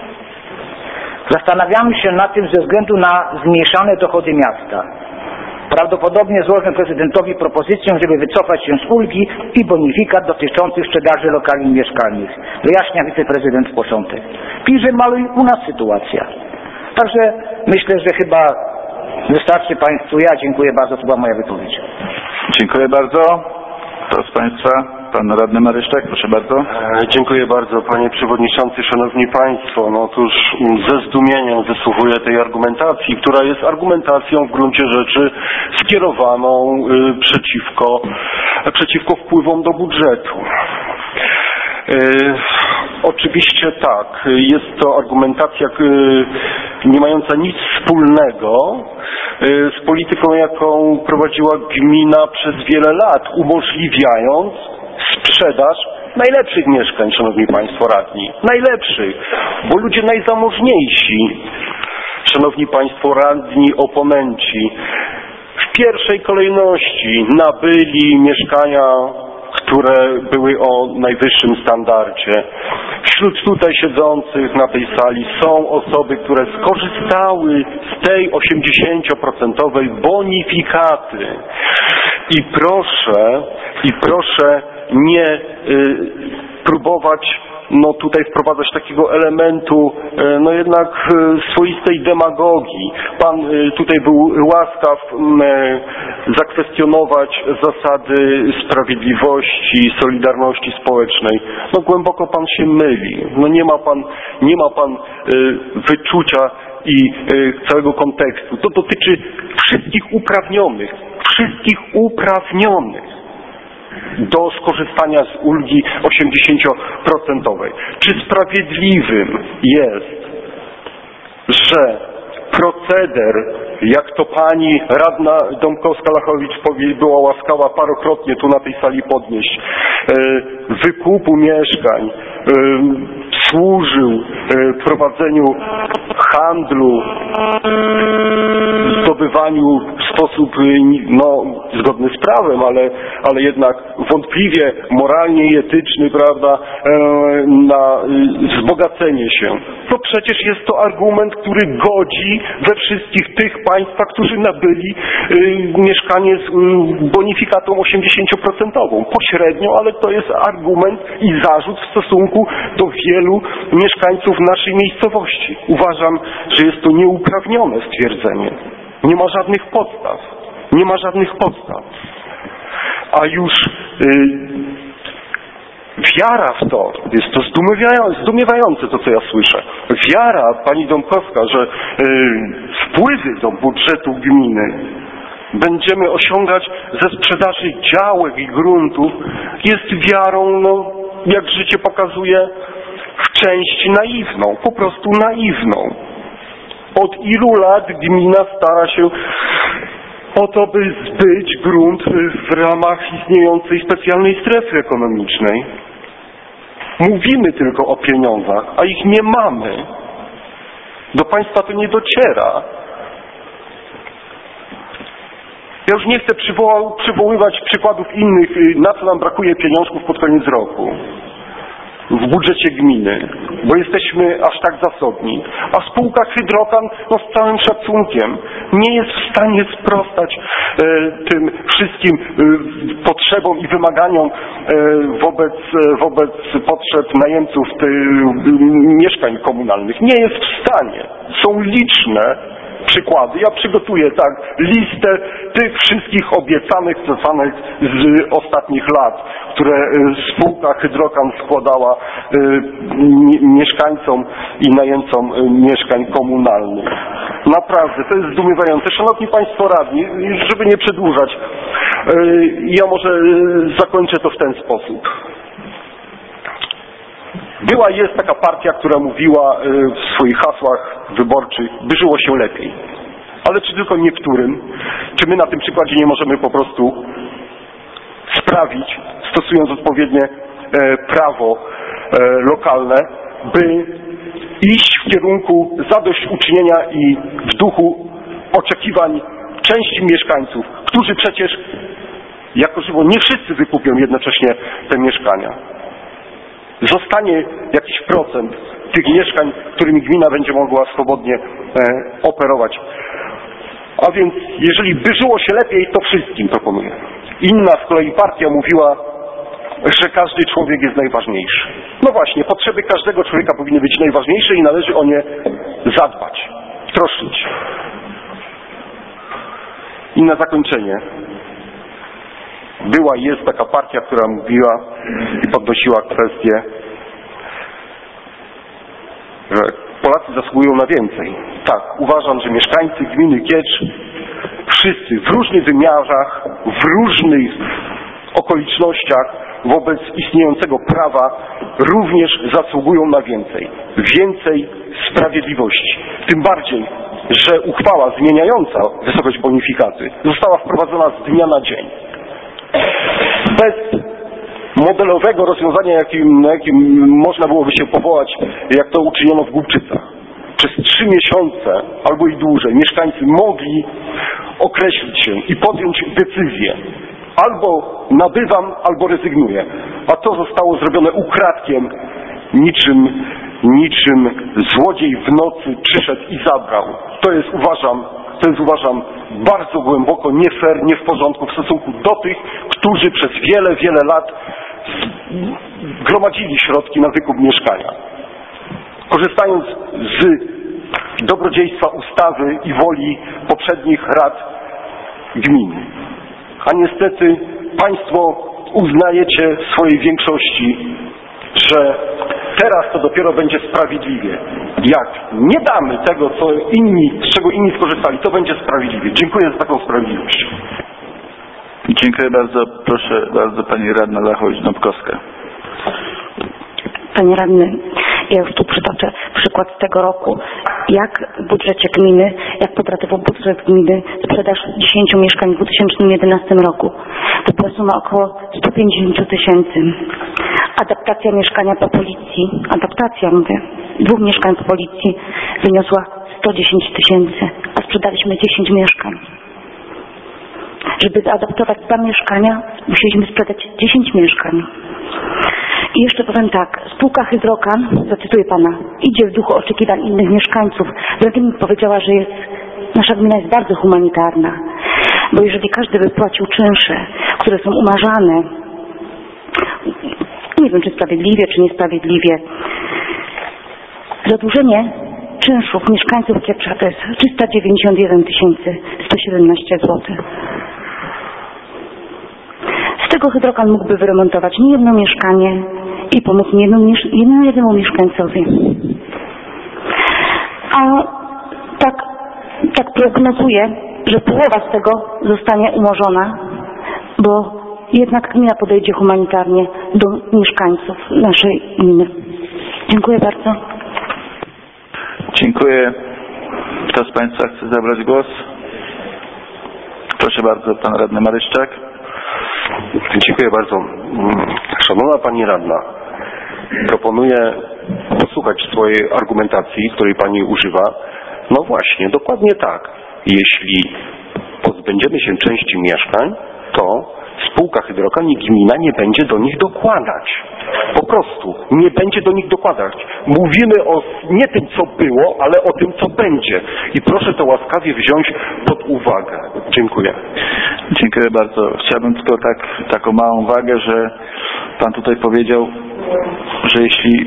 Zastanawiamy się nad tym ze względu na zmniejszane dochody miasta. Prawdopodobnie złożę prezydentowi propozycję, żeby wycofać się z ulgi i bonifikat dotyczących sprzedaży lokali mieszkalnych. Wyjaśnia wiceprezydent Początek. Pisze mały u nas sytuacja. Także myślę, że chyba wystarczy państwu. Ja dziękuję bardzo, to była moja wypowiedź. Dziękuję bardzo. Kto z państwa? Pan radny Maryszczak, proszę bardzo. Dziękuję bardzo, panie przewodniczący, szanowni państwo. No otóż ze zdumieniem wysłuchuję tej argumentacji, która jest argumentacją w gruncie rzeczy skierowaną przeciwko wpływom do budżetu. Oczywiście tak, jest to argumentacja nie mająca nic wspólnego z polityką, jaką prowadziła gmina przez wiele lat, umożliwiając sprzedaż najlepszych mieszkań, szanowni państwo radni, najlepszych, bo ludzie najzamożniejsi, szanowni państwo radni, oponenci, w pierwszej kolejności nabyli mieszkania, które były o najwyższym standardzie. Wśród tutaj siedzących na tej sali są osoby, które skorzystały z tej 80% bonifikaty. I proszę nie próbować tutaj wprowadzać takiego elementu jednak swoistej demagogii. Pan tutaj był łaskaw zakwestionować zasady sprawiedliwości, solidarności społecznej. Głęboko pan się myli. Nie ma pan wyczucia i całego kontekstu. To dotyczy wszystkich uprawnionych do skorzystania z ulgi 80%. Czy sprawiedliwym jest, że proceder, jak to pani radna Dąbkowska-Lachowicz była łaskawa parokrotnie tu na tej sali podnieść, wykupu mieszkań służył prowadzeniu handlu, nabywaniu w sposób zgodny z prawem, ale jednak wątpliwie moralnie i etyczny, prawda, na wzbogacenie się. To przecież jest to argument, który godzi we wszystkich tych państwach, którzy nabyli mieszkanie z bonifikatą 80%. Pośrednio, ale to jest argument i zarzut w stosunku do wielu mieszkańców naszej miejscowości. Uważam, że jest to nieuprawnione stwierdzenie. Nie ma żadnych podstaw. Nie ma żadnych podstaw. A już wiara w to, jest to zdumiewające to, co ja słyszę. Wiara pani Dąbrowska, że wpływy do budżetu gminy będziemy osiągać ze sprzedaży działek i gruntów, jest wiarą, jak życie pokazuje, w części naiwną, po prostu naiwną. Od ilu lat gmina stara się o to, by zbyć grunt w ramach istniejącej specjalnej strefy ekonomicznej. Mówimy tylko o pieniądzach, a ich nie mamy. Do państwa to nie dociera. Ja już nie chcę przywoływać przykładów innych, na co nam brakuje pieniążków pod koniec roku w budżecie gminy, bo jesteśmy aż tak zasobni, a spółka Hydrokan, z całym szacunkiem, nie jest w stanie sprostać tym wszystkim potrzebom i wymaganiom wobec potrzeb najemców mieszkań komunalnych. Nie jest w stanie. Są liczne przykłady. Ja przygotuję listę tych wszystkich obiecanych z ostatnich lat, które spółka Hydrokan składała mieszkańcom i najemcom mieszkań komunalnych. Naprawdę, to jest zdumiewające. Szanowni Państwo radni, żeby nie przedłużać, ja może zakończę to w ten sposób. Była i jest taka partia, która mówiła w swoich hasłach wyborczych, by żyło się lepiej. Ale czy tylko niektórym? Czy my na tym przykładzie nie możemy po prostu sprawić, stosując odpowiednie prawo lokalne, by iść w kierunku zadośćuczynienia i w duchu oczekiwań części mieszkańców, którzy przecież jako żywo nie wszyscy wykupią jednocześnie te mieszkania. Zostanie jakiś procent tych mieszkań, którymi gmina będzie mogła swobodnie operować. A więc jeżeli by żyło się lepiej, to wszystkim proponuję. Inna z kolei partia mówiła, że każdy człowiek jest najważniejszy. No właśnie, potrzeby każdego człowieka powinny być najważniejsze i należy o nie zadbać, troszczyć się. I na zakończenie. Była i jest taka partia, która mówiła i podnosiła kwestię, że Polacy zasługują na więcej. Tak, uważam, że mieszkańcy gminy Kiecz, wszyscy w różnych wymiarach, w różnych okolicznościach wobec istniejącego prawa również zasługują na więcej. Więcej sprawiedliwości. Tym bardziej, że uchwała zmieniająca wysokość bonifikaty została wprowadzona z dnia na dzień. Bez modelowego rozwiązania, na jakim można byłoby się powołać, jak to uczyniono w Głubczycach. Przez 3 miesiące, albo i dłużej, mieszkańcy mogli określić się i podjąć decyzję. Albo nabywam, albo rezygnuję. A to zostało zrobione ukradkiem, niczym złodziej w nocy przyszedł i zabrał. To jest uważam bardzo głęboko nie fair, nie w porządku w stosunku do tych, którzy przez wiele lat gromadzili środki na wykup mieszkania. Korzystając z dobrodziejstwa ustawy i woli poprzednich rad gminy. A niestety Państwo uznajecie w swojej większości, że teraz to dopiero będzie sprawiedliwie. Jak nie damy tego, z czego inni skorzystali, to będzie sprawiedliwie. Dziękuję za taką sprawiedliwość. Dziękuję bardzo. Proszę bardzo Pani Radna Lachowicz-Dąbkowska. Panie Radny, ja już tu przytoczę przykład z tego roku. Jak w budżecie gminy, jak podratował budżet gminy sprzedaż 10 mieszkań w 2011 roku. To była suma około 150 000. Adaptacja mieszkania po policji, 2 mieszkań po policji wyniosła 110 000, a sprzedaliśmy 10 mieszkań. Żeby zaadaptować 2 mieszkania, musieliśmy sprzedać 10 mieszkań. I jeszcze powiem tak, spółka Hydrokan, zacytuję pana, idzie w duchu oczekiwań innych mieszkańców. Dlatego mi powiedziała, że nasza gmina jest bardzo humanitarna, bo jeżeli każdy by płacił czynsze, które są umarzane, nie wiem czy sprawiedliwie, czy niesprawiedliwie, zadłużenie czynszów mieszkańców Kieprza to jest 391 117 zł. Z tego Hydrokan mógłby wyremontować niejedno mieszkanie i pomóc jednemu mieszkańcowi. A tak prognozuję, że połowa z tego zostanie umorzona, bo jednak gmina podejdzie humanitarnie do mieszkańców naszej gminy. Dziękuję bardzo. Dziękuję. Kto z Państwa chce zabrać głos? Proszę bardzo, Pan Radny Maryszczak. Dziękuję bardzo. Szanowna Pani Radna, proponuję posłuchać swojej argumentacji, której Pani używa. No właśnie, dokładnie tak. Jeśli pozbędziemy się części mieszkań, to spółka Hydrokan i gmina nie będzie do nich dokładać. Po prostu nie będzie do nich dokładać. Mówimy o nie tym, co było, ale o tym, co będzie. I proszę to łaskawie wziąć pod uwagę. Dziękuję. Dziękuję bardzo. Chciałbym tylko taką małą uwagę, że Pan tutaj powiedział, że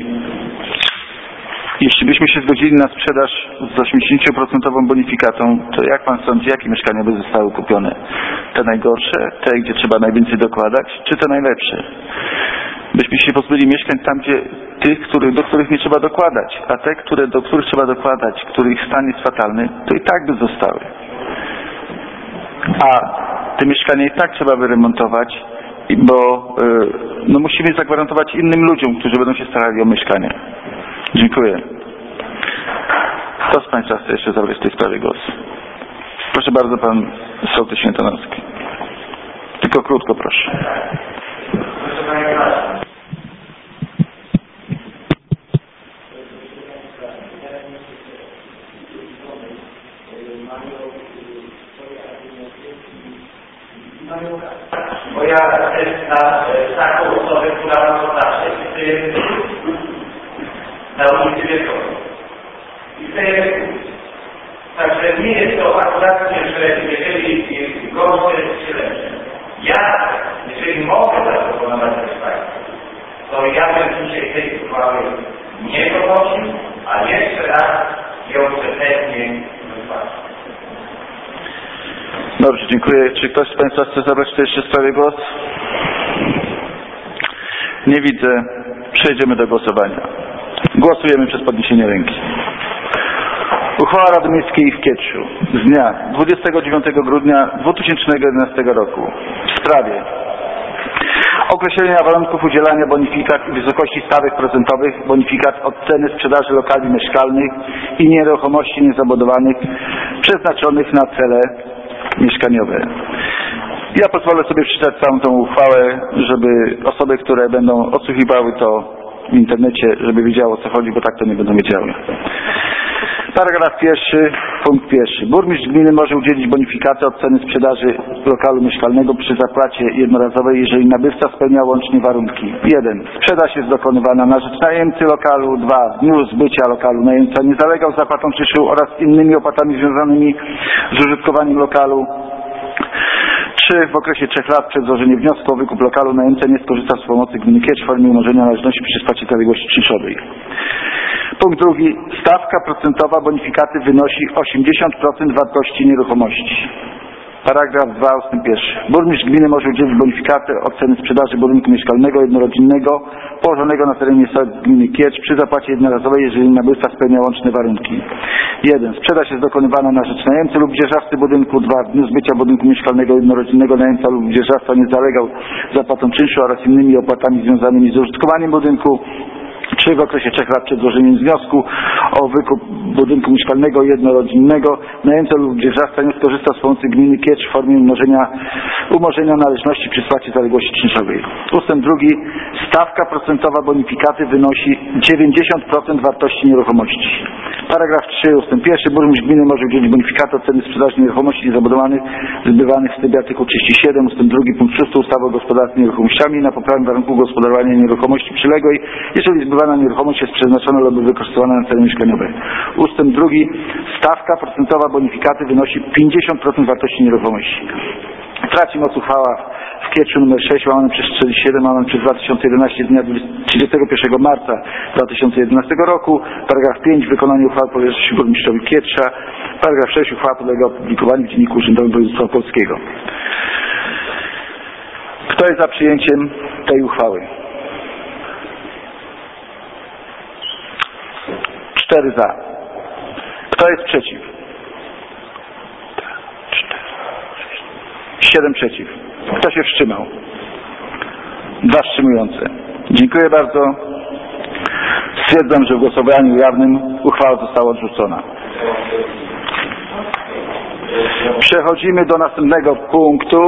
jeśli byśmy się zgodzili na sprzedaż z 80% bonifikatą, to jak Pan sądzi, jakie mieszkania by zostały kupione? Te najgorsze, te gdzie trzeba najwięcej dokładać, czy te najlepsze? Byśmy się pozbyli mieszkań tam, gdzie do których nie trzeba dokładać, a te, do których trzeba dokładać, których stan jest fatalny, to i tak by zostały. A te mieszkania i tak trzeba wyremontować, bo musimy zagwarantować innym ludziom, którzy będą się starali o mieszkania. Dziękuję. Kto z Państwa chce jeszcze zabrać w tej sprawie głos? Proszę bardzo, Pan Sołtys Świętonowski. Tylko krótko, proszę. Proszę Państwa. Bo ja też na taką osobę, która ma zawsze na ulicy Wielkowej. I chcę także nie jest to akurat, że jeżeli gorsze się lepsze. Ja, jeżeli mogę zaproponować coś Państwu, to ja bym dzisiaj tej uchwały nie poprosił, a jeszcze raz ją przechętnie rozważył. Dobrze, dziękuję. Czy ktoś z Państwa chce zabrać w tej jeszcze sprawie głos? Nie widzę. Przejdziemy do głosowania. Głosujemy przez podniesienie ręki. Uchwała Rady Miejskiej w Kietrzu z dnia 29 grudnia 2011 roku w sprawie określenia warunków udzielania bonifikat i wysokości stawek procentowych bonifikat od ceny sprzedaży lokali mieszkalnych i nieruchomości niezabudowanych przeznaczonych na cele mieszkaniowe. Ja pozwolę sobie przeczytać całą tą uchwałę, żeby osoby, które będą odsłuchiwały to w internecie, żeby wiedziały, o co chodzi, bo tak to nie będą wiedziały. Paragraf 1, punkt 1. Burmistrz gminy może udzielić bonifikaty od ceny sprzedaży lokalu mieszkalnego przy zapłacie jednorazowej, jeżeli nabywca spełnia łącznie warunki. 1. Sprzedaż jest dokonywana na rzecz najemcy lokalu. 2. W dniu zbycia lokalu najemca nie zalegał zapłatą czynszu oraz innymi opłatami związanymi z użytkowaniem lokalu. 3. W okresie 3 lat przed złożeniem wniosku o wykup lokalu najemca nie skorzystał z pomocy gminy Kiecz w formie umorzenia należności przy spłacie zaległości czynszowej. Punkt 2. Stawka procentowa bonifikaty wynosi 80% wartości nieruchomości. Paragraf 2 ustęp 1. Burmistrz gminy może udzielić bonifikaty od ceny sprzedaży budynku mieszkalnego jednorodzinnego położonego na terenie gminy Kiecz przy zapłacie jednorazowej, jeżeli nabywca spełnia łączne warunki. 1. Sprzedaż jest dokonywana na rzecz najemcy lub dzierżawcy budynku. 2. W dniu zbycia budynku mieszkalnego jednorodzinnego najemca lub dzierżawca nie zalegał zapłatą czynszu oraz innymi opłatami związanymi z użytkowaniem budynku. 3. W okresie 3 lat przed złożeniem wniosku o wykup budynku mieszkalnego jednorodzinnego najemca lub dzierżawca nie skorzystał z pomocy gminy Kiecz w formie umorzenia należności przy spłacie zaległości czynszowej. Ustęp 2. Stawka procentowa bonifikaty wynosi 90% wartości nieruchomości. Paragraf 3 ustęp 1. Burmistrz gminy może udzielić bonifikatu od ceny sprzedaży nieruchomości niezabudowanych zbywanych w trybie artykułu 37 ustęp 2 punkt 6 ustawy o gospodarce nieruchomościami na poprawę warunków gospodarowania nieruchomości przyległej, jeżeli zbywana nieruchomość jest przeznaczona lub wykorzystywana na cele mieszkaniowe. Ustęp 2. Stawka procentowa bonifikaty wynosi 50% wartości nieruchomości. Traci moc uchwała w Kieczu nr 6 /47 2011 dnia 31 marca 2011 roku. Paragraf 5. Wykonanie uchwały powierza się burmistrzowi Kietrza. Paragraf 6. Uchwała podlega opublikowaniu w Dzienniku Urzędowym Województwa Polskiego. Kto jest za przyjęciem tej uchwały? 4 za. Kto jest przeciw? 7 przeciw. Kto się wstrzymał? 2 wstrzymujące. Dziękuję bardzo. Stwierdzam, że w głosowaniu jawnym uchwała została odrzucona. Przechodzimy do następnego punktu.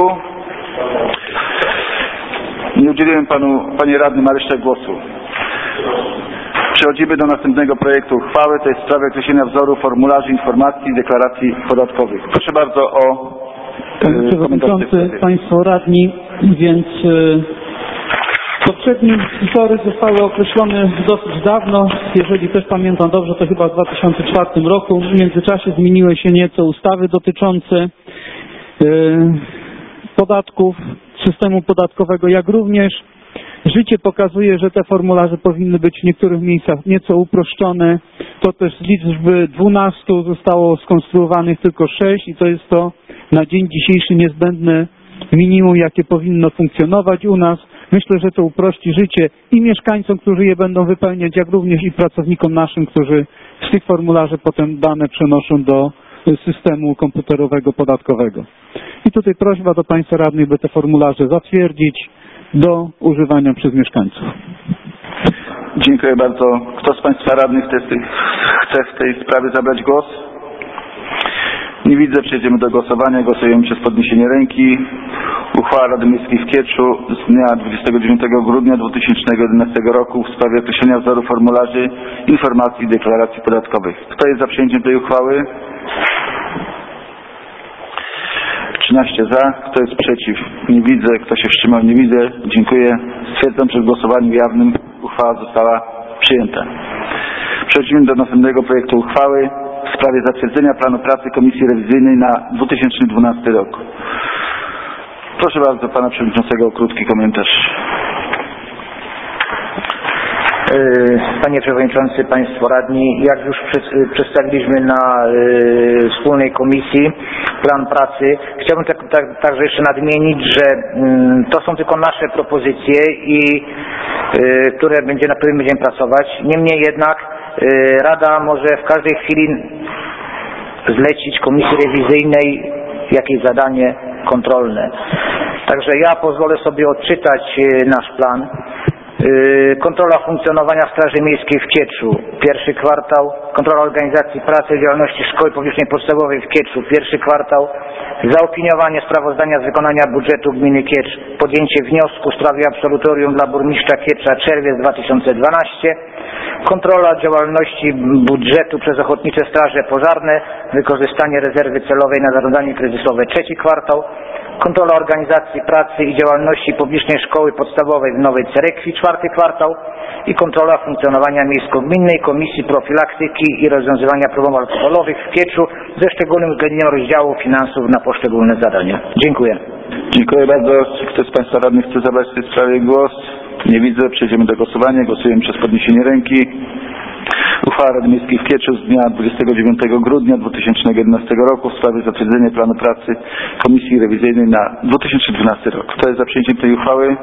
Nie udzieliłem panie radnym Maryszczak głosu. Przechodzimy do następnego projektu uchwały. To jest w sprawie określenia wzoru formularzy informacji i deklaracji podatkowych. Proszę bardzo o Panie Przewodniczący, Państwo Radni, więc poprzednie wzory zostały określone dosyć dawno. Jeżeli też pamiętam dobrze, to chyba w 2004 roku. W międzyczasie zmieniły się nieco ustawy dotyczące podatków, systemu podatkowego, jak również życie pokazuje, że te formularze powinny być w niektórych miejscach nieco uproszczone. To też z liczby 12 zostało skonstruowanych tylko 6 i to jest to na dzień dzisiejszy niezbędne minimum, jakie powinno funkcjonować u nas. Myślę, że to uprości życie i mieszkańcom, którzy je będą wypełniać, jak również i pracownikom naszym, którzy z tych formularzy potem dane przenoszą do systemu komputerowego podatkowego. I tutaj prośba do Państwa radnych, by te formularze zatwierdzić do używania przez mieszkańców. Dziękuję bardzo. Kto z Państwa radnych chce w tej sprawie zabrać głos? Nie widzę. Przejdziemy do głosowania. Głosujemy przez podniesienie ręki. Uchwała Rady Miejskiej w Kieczu z dnia 29 grudnia 2011 roku w sprawie określenia wzoru formularzy informacji i deklaracji podatkowych. Kto jest za przyjęciem tej uchwały? 13 za. Kto jest przeciw? Nie widzę. Kto się wstrzymał? Nie widzę. Dziękuję. Stwierdzam, że w głosowaniu jawnym uchwała została przyjęta. Przechodzimy do następnego projektu uchwały w sprawie zatwierdzenia planu pracy Komisji Rewizyjnej na 2012 rok. Proszę bardzo Pana Przewodniczącego o krótki komentarz. Panie Przewodniczący, Państwo Radni, jak już przedstawiliśmy na wspólnej komisji plan pracy, chciałbym także jeszcze nadmienić, że to są tylko nasze propozycje, nad którymi będziemy pracować. Niemniej jednak Rada może w każdej chwili zlecić Komisji Rewizyjnej jakieś zadanie kontrolne. Także ja pozwolę sobie odczytać nasz plan. Kontrola funkcjonowania Straży Miejskiej w Kieczu, pierwszy kwartał. Kontrola organizacji pracy i działalności Szkoły Publicznej Podstawowej w Kieczu, pierwszy kwartał. Zaopiniowanie sprawozdania z wykonania budżetu gminy Kiecz, podjęcie wniosku w sprawie absolutorium dla burmistrza Kiecza, czerwiec 2012. Kontrola działalności budżetu przez Ochotnicze Straże Pożarne, wykorzystanie rezerwy celowej na zarządzanie kryzysowe, trzeci kwartał. Kontrola organizacji pracy i działalności publicznej Szkoły Podstawowej w Nowej Cerekwi, czwarty kwartał i kontrola funkcjonowania Miejsko-Gminnej Komisji Profilaktyki i Rozwiązywania Problemów Alkoholowych w Kieczu ze szczególnym uwzględnieniem rozdziału finansów na poszczególne zadania. Dziękuję. Dziękuję bardzo. Czy ktoś z Państwa radnych chce zabrać w tej sprawie głos? Nie widzę. Przejdziemy do głosowania. Głosujemy przez podniesienie ręki. Uchwała Rady Miejskiej w Kieczu z dnia 29 grudnia 2011 roku w sprawie zatwierdzenia planu pracy Komisji Rewizyjnej na 2012 rok. Kto jest za przyjęciem tej uchwały?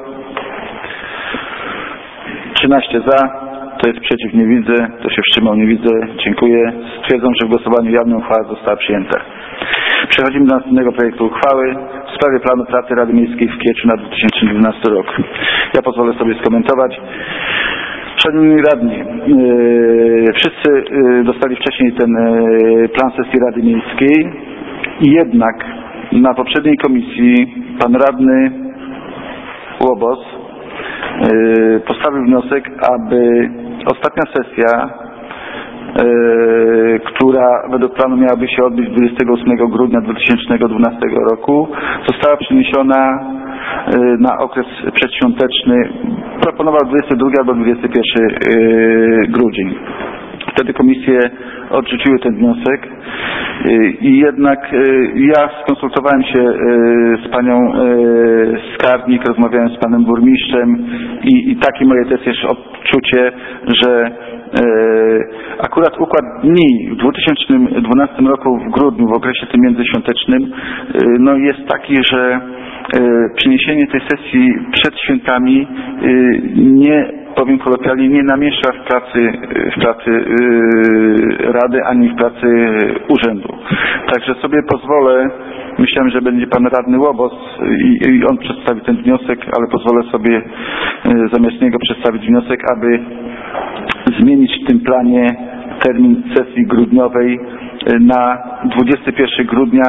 13 za. Kto jest przeciw? Nie widzę. Kto się wstrzymał? Nie widzę. Dziękuję. Stwierdzam, że w głosowaniu jawnym uchwała została przyjęta. Przechodzimy do następnego projektu uchwały w sprawie planu pracy Rady Miejskiej w Kieczu na 2012 rok. Ja pozwolę sobie skomentować. Szanowni radni, wszyscy dostali wcześniej ten plan sesji Rady Miejskiej i jednak na poprzedniej komisji pan radny Łobos postawił wniosek, aby ostatnia sesja która według planu miałaby się odbyć 28 grudnia 2012 roku, została przeniesiona na okres przedświąteczny. Proponował 22 albo 21 grudzień. Wtedy komisje odrzuciły ten wniosek i jednak ja skonsultowałem się z panią skarbnik, rozmawiałem z panem burmistrzem i takie moje też jest odczucie, że akurat układ dni w 2012 roku w grudniu, w okresie tym międzyświątecznym, no jest taki, że przeniesienie tej sesji przed świętami nie, powiem kolokwialnie, nie namieszcza w pracy Rady ani w pracy urzędu. Także sobie pozwolę, myślałem, że będzie pan radny Łobos i on przedstawi ten wniosek, ale pozwolę sobie zamiast niego przedstawić wniosek, aby zmienić w tym planie termin sesji grudniowej na 21 grudnia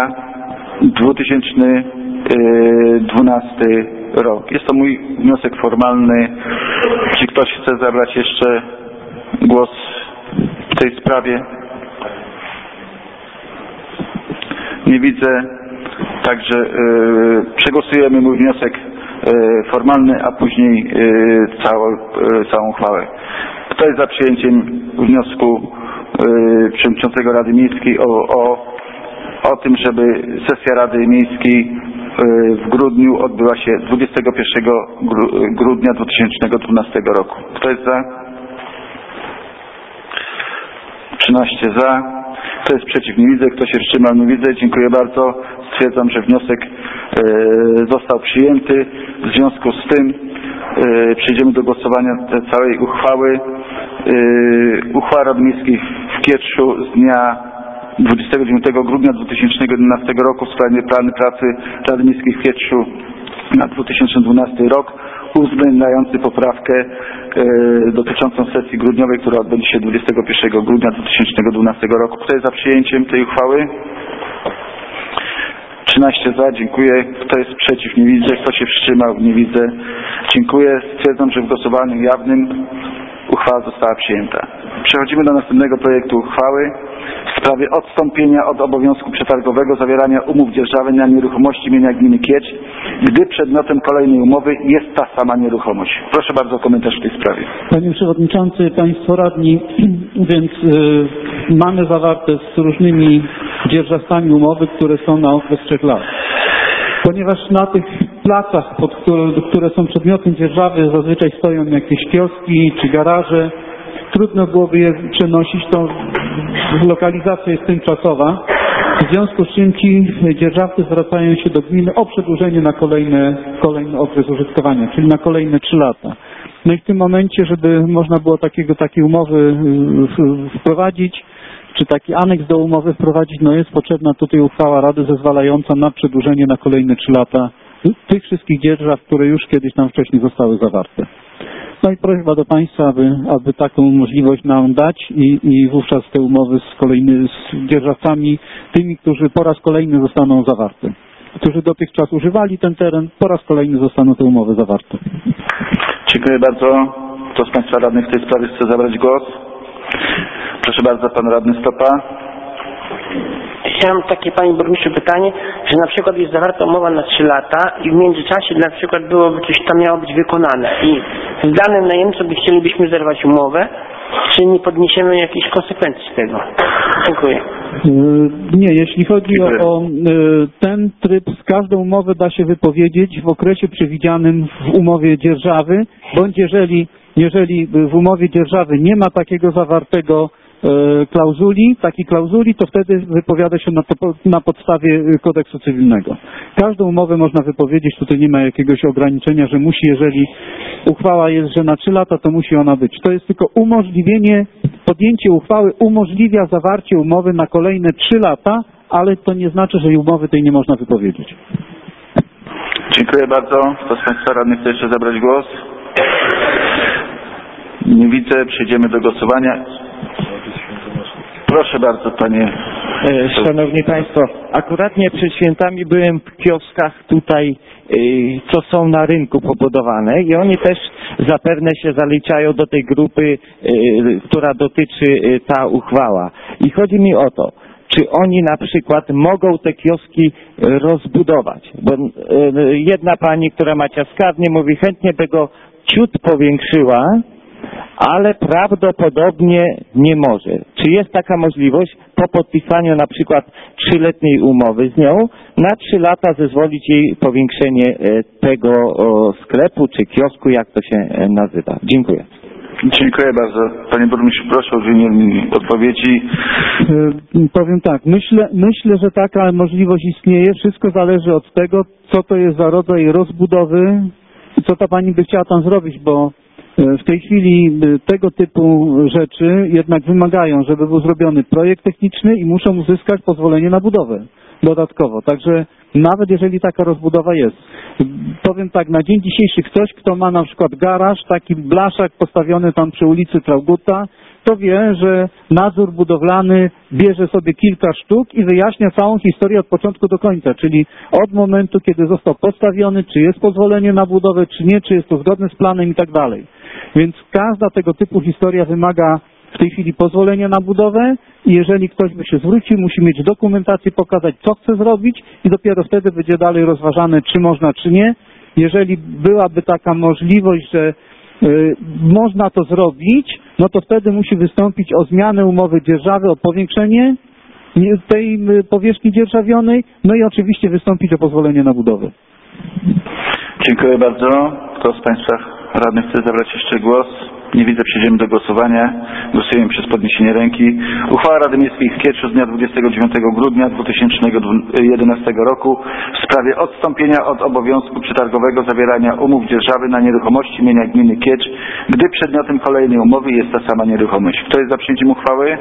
2012 rok. Jest to mój wniosek formalny. Czy ktoś chce zabrać jeszcze głos w tej sprawie? Nie widzę. Także przegłosujemy mój wniosek formalny, a później całą uchwałę. Kto jest za przyjęciem wniosku przewodniczącego Rady Miejskiej o tym, żeby sesja Rady Miejskiej w grudniu odbyła się 21 grudnia 2012 roku? Kto jest za? 13 za. Kto jest przeciw? Nie widzę. Kto się wstrzymał? Nie widzę. Dziękuję bardzo. Stwierdzam, że wniosek został przyjęty. W związku z tym przejdziemy do głosowania całej uchwały. Uchwała Rady Miejskiej w Kietrzu z dnia 29 grudnia 2011 roku w sprawie planu pracy Rady Miejskiej w Kietrzu na 2012 rok, uwzględniający poprawkę dotyczącą sesji grudniowej, która odbędzie się 21 grudnia 2012 roku. Kto jest za przyjęciem tej uchwały? 13 za, dziękuję. Kto jest przeciw? Nie widzę. Kto się wstrzymał? Nie widzę. Dziękuję. Stwierdzam, że w głosowaniu jawnym uchwała została przyjęta. Przechodzimy do następnego projektu uchwały w sprawie odstąpienia od obowiązku przetargowego zawierania umów dzierżawy na nieruchomości mienia gminy Kiecz, gdy przedmiotem kolejnej umowy jest ta sama nieruchomość. Proszę bardzo o komentarz w tej sprawie. Panie Przewodniczący, Państwo Radni, więc mamy zawarte z różnymi dzierżawcami umowy, które są na okres 3 lat. Ponieważ na tych placach, które są przedmiotem dzierżawy, zazwyczaj stoją jakieś kioski czy garaże, trudno byłoby je przenosić, to lokalizacja jest tymczasowa. W związku z czym ci dzierżawcy zwracają się do gminy o przedłużenie na kolejny okres użytkowania, czyli na kolejne 3 lata. No i w tym momencie, żeby można było takiej umowy wprowadzić, czy taki aneks do umowy wprowadzić, no jest potrzebna tutaj uchwała Rady zezwalająca na przedłużenie na kolejne 3 lata tych wszystkich dzierżaw, które już kiedyś tam wcześniej zostały zawarte. No i prośba do Państwa, aby taką możliwość nam dać i wówczas te umowy z dzierżawcami, tymi, którzy po raz kolejny zostaną zawarte. Którzy dotychczas używali ten teren, po raz kolejny zostaną te umowy zawarte. Dziękuję bardzo. Kto z Państwa radnych w tej sprawie chce zabrać głos? Proszę bardzo, Pan Radny Stopa. Chciałem takie, Panie Burmistrzu, pytanie, że na przykład jest zawarta umowa na 3 lata i w międzyczasie na przykład coś tam miało być wykonane i z danym najemcą chcielibyśmy zerwać umowę, czy nie podniesiemy jakichś konsekwencji z tego? Dziękuję. Nie, jeśli chodzi o ten tryb, z każdą umowę da się wypowiedzieć w okresie przewidzianym w umowie dzierżawy, bądź jeżeli w umowie dzierżawy nie ma takiego zawartego takiej klauzuli, to wtedy wypowiada się na podstawie kodeksu cywilnego. Każdą umowę można wypowiedzieć, tutaj nie ma jakiegoś ograniczenia, że musi, jeżeli uchwała jest, że na 3 lata, to musi ona być. To jest tylko podjęcie uchwały umożliwia zawarcie umowy na kolejne 3 lata, ale to nie znaczy, że umowy tej nie można wypowiedzieć. Dziękuję bardzo. Kto z Państwa radnych chce jeszcze zabrać głos? Nie widzę. Przejdziemy do głosowania. Proszę bardzo, Panie. Szanowni Państwo, akuratnie przed świętami byłem w kioskach tutaj co są na rynku pobudowane i oni też zapewne się zaliczają do tej grupy, która dotyczy ta uchwała. I chodzi mi o to, czy oni na przykład mogą te kioski rozbudować, bo jedna pani, która ma ciaskarnię, mówi, chętnie by go ciut powiększyła, ale prawdopodobnie nie może. Czy jest taka możliwość po podpisaniu na przykład 3-letniej umowy z nią, na 3 lata zezwolić jej powiększenie tego sklepu czy kiosku, jak to się nazywa? Dziękuję. Dziękuję bardzo. Panie burmistrzu, proszę o udzielenie odpowiedzi. Powiem tak, myślę, że taka możliwość istnieje. Wszystko zależy od tego, co to jest za rodzaj rozbudowy i co ta pani by chciała tam zrobić, bo w tej chwili tego typu rzeczy jednak wymagają, żeby był zrobiony projekt techniczny i muszą uzyskać pozwolenie na budowę dodatkowo. Także nawet jeżeli taka rozbudowa jest. Powiem tak, na dzień dzisiejszy ktoś, kto ma na przykład garaż, taki blaszak postawiony tam przy ulicy Trauguta, to wie, że nadzór budowlany bierze sobie kilka sztuk i wyjaśnia całą historię od początku do końca, czyli od momentu, kiedy został postawiony, czy jest pozwolenie na budowę, czy nie, czy jest to zgodne z planem i tak dalej. Więc każda tego typu historia wymaga w tej chwili pozwolenia na budowę i jeżeli ktoś by się zwrócił, musi mieć dokumentację, pokazać, co chce zrobić i dopiero wtedy będzie dalej rozważane, czy można, czy nie. Jeżeli byłaby taka możliwość, że można to zrobić, no to wtedy musi wystąpić o zmianę umowy dzierżawy, o powiększenie tej powierzchni dzierżawionej, no i oczywiście wystąpić o pozwolenie na budowę. Dziękuję bardzo. Kto z Państwa radnych chce zabrać jeszcze głos? Nie widzę, przejdziemy do głosowania. Głosujemy przez podniesienie ręki. Uchwała Rady Miejskiej w Kietrzu z dnia 29 grudnia 2011 roku w sprawie odstąpienia od obowiązku przetargowego zawierania umów dzierżawy na nieruchomości mienia gminy Kiecz, gdy przedmiotem kolejnej umowy jest ta sama nieruchomość. Kto jest za przyjęciem uchwały?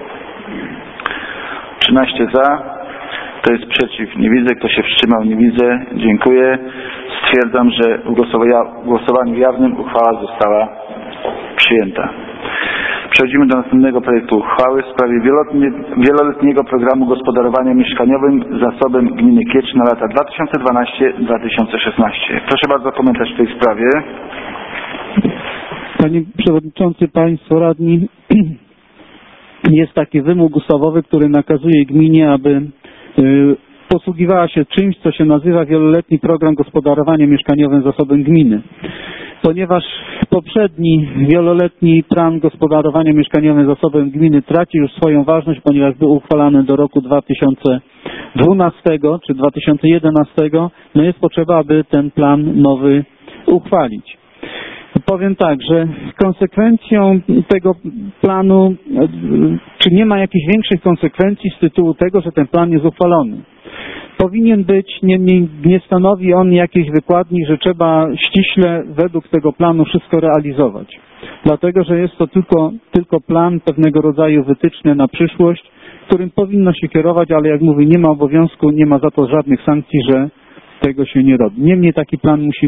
13 za. Kto jest przeciw? Nie widzę. Kto się wstrzymał? Nie widzę. Dziękuję. Stwierdzam, że w głosowaniu jawnym uchwała została przyjęta. Przechodzimy do następnego projektu uchwały w sprawie wieloletniego programu gospodarowania mieszkaniowym zasobem gminy Kiecz na lata 2012-2016. Proszę bardzo o komentarz w tej sprawie. Panie Przewodniczący, Państwo Radni, jest taki wymóg ustawowy, który nakazuje gminie, aby posługiwała się czymś, co się nazywa wieloletni program gospodarowania mieszkaniowym zasobem gminy. Ponieważ poprzedni wieloletni plan gospodarowania mieszkaniowym zasobem gminy traci już swoją ważność, ponieważ był uchwalany do roku 2012 czy 2011, no jest potrzeba, aby ten plan nowy uchwalić. Powiem tak, że konsekwencją tego planu, czy nie ma jakichś większych konsekwencji z tytułu tego, że ten plan jest uchwalony. Powinien być, niemniej nie stanowi on jakiejś wykładni, że trzeba ściśle według tego planu wszystko realizować. Dlatego, że jest to tylko plan, pewnego rodzaju wytyczne na przyszłość, którym powinno się kierować, ale jak mówię, nie ma obowiązku, nie ma za to żadnych sankcji, że tego się nie robi. Niemniej taki plan musi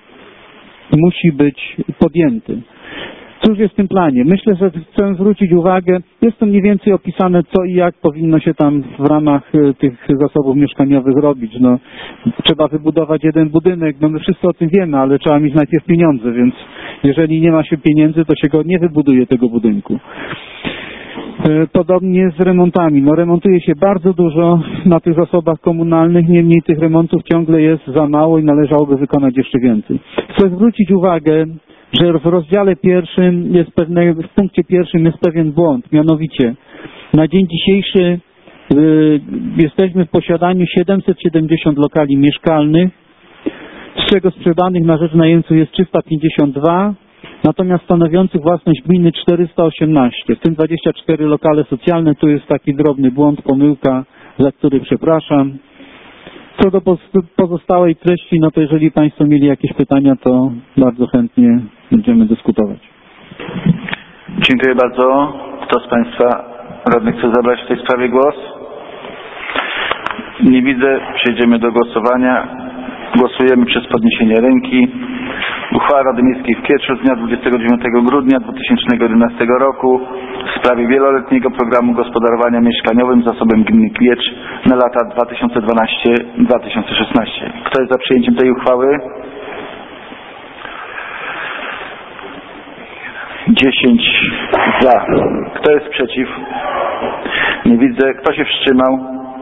być podjęty. Cóż jest w tym planie? Myślę, że chcę zwrócić uwagę, jest to mniej więcej opisane, co i jak powinno się tam w ramach tych zasobów mieszkaniowych robić. No, trzeba wybudować jeden budynek, no my wszyscy o tym wiemy, ale trzeba mieć najpierw pieniądze, więc jeżeli nie ma się pieniędzy, to się go nie wybuduje tego budynku. Podobnie z remontami. No, remontuje się bardzo dużo na tych zasobach komunalnych, niemniej tych remontów ciągle jest za mało i należałoby wykonać jeszcze więcej. Chcę zwrócić uwagę, że w rozdziale pierwszym w punkcie pierwszym jest pewien błąd, mianowicie na dzień dzisiejszy jesteśmy w posiadaniu 770 lokali mieszkalnych, z czego sprzedanych na rzecz najemców jest 352, natomiast stanowiących własność gminy 418, w tym 24 lokale socjalne. Tu jest taki drobny błąd, pomyłka, za który przepraszam. Co do pozostałej treści, no to jeżeli Państwo mieli jakieś pytania, to bardzo chętnie będziemy dyskutować. Dziękuję bardzo. Kto z Państwa radnych chce zabrać w tej sprawie głos? Nie widzę. Przejdziemy do głosowania. Głosujemy przez podniesienie ręki. Uchwała Rady Miejskiej w Kietrzu z dnia 29 grudnia 2011 roku w sprawie wieloletniego programu gospodarowania mieszkaniowym zasobem gminy Kiecz na lata 2012-2016. Kto jest za przyjęciem tej uchwały? 10 za. Kto jest przeciw? Nie widzę. Kto się wstrzymał?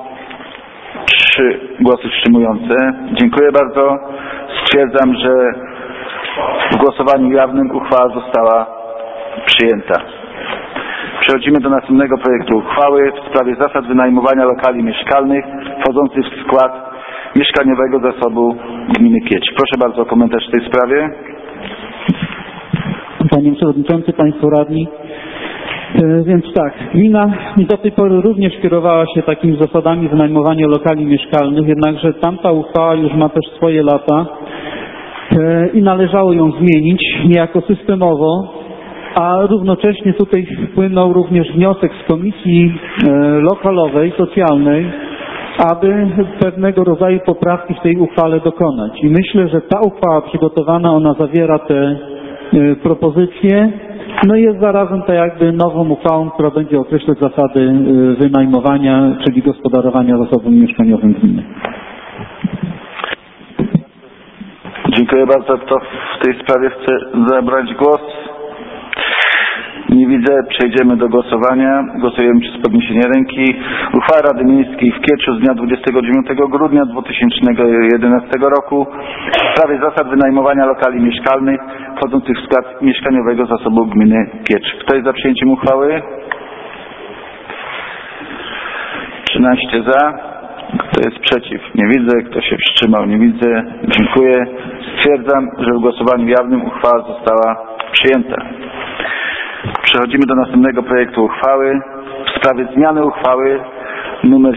3 głosy wstrzymujące. Dziękuję bardzo. Stwierdzam, że w głosowaniu jawnym uchwała została przyjęta. Przechodzimy do następnego projektu uchwały w sprawie zasad wynajmowania lokali mieszkalnych wchodzących w skład mieszkaniowego zasobu gminy Kiecz. Proszę bardzo o komentarz w tej sprawie. Panie Przewodniczący, Państwo Radni. Więc tak, gmina do tej pory również kierowała się takimi zasadami wynajmowania lokali mieszkalnych, jednakże tamta uchwała już ma też swoje lata i należało ją zmienić niejako systemowo, a równocześnie tutaj wpłynął również wniosek z komisji lokalowej, socjalnej, aby pewnego rodzaju poprawki w tej uchwale dokonać. I myślę, że ta uchwała przygotowana, ona zawiera te propozycje, no i jest zarazem to jakby nową uchwałą, która będzie określać zasady wynajmowania, czyli gospodarowania zasobem mieszkaniowym gminy. Dziękuję bardzo. Kto w tej sprawie chce zabrać głos? Nie widzę. Przejdziemy do głosowania. Głosujemy przez podniesienie ręki. Uchwała Rady Miejskiej w Kieczu z dnia 29 grudnia 2011 roku w sprawie zasad wynajmowania lokali mieszkalnych wchodzących w skład mieszkaniowego zasobu gminy Kiecz. Kto jest za przyjęciem uchwały? 13 za. Kto jest przeciw? Nie widzę. Kto się wstrzymał? Nie widzę. Dziękuję. Stwierdzam, że w głosowaniu jawnym uchwała została przyjęta. Przechodzimy do następnego projektu uchwały w sprawie zmiany uchwały nr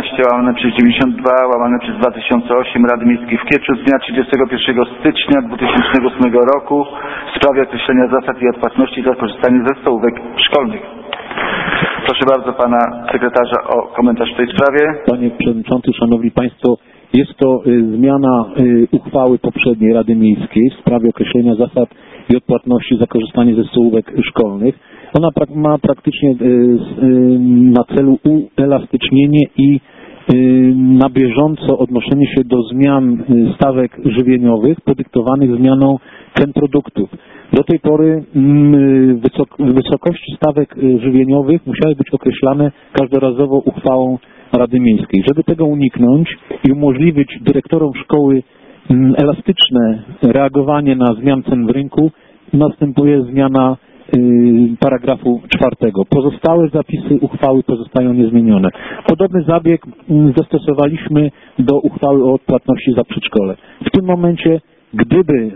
17/92/2008 Rady Miejskiej w Kieczu z dnia 31 stycznia 2008 roku w sprawie określenia zasad i odpłatności za korzystanie ze stołówek szkolnych. Proszę bardzo pana sekretarza o komentarz w tej sprawie. Panie Przewodniczący, Szanowni Państwo, jest to zmiana uchwały poprzedniej Rady Miejskiej w sprawie określenia zasad i odpłatności za korzystanie ze stołówek szkolnych. Ona ma praktycznie na celu uelastycznienie i na bieżąco odnoszenie się do zmian stawek żywieniowych podyktowanych zmianą cen produktów. Do tej pory wysokości stawek żywieniowych musiały być określane każdorazowo uchwałą Rady Miejskiej. Żeby tego uniknąć i umożliwić dyrektorom szkoły elastyczne reagowanie na zmian cen w rynku, następuje zmiana paragrafu 4. Pozostałe zapisy uchwały pozostają niezmienione. Podobny zabieg zastosowaliśmy do uchwały o odpłatności za przedszkole. W tym momencie, gdyby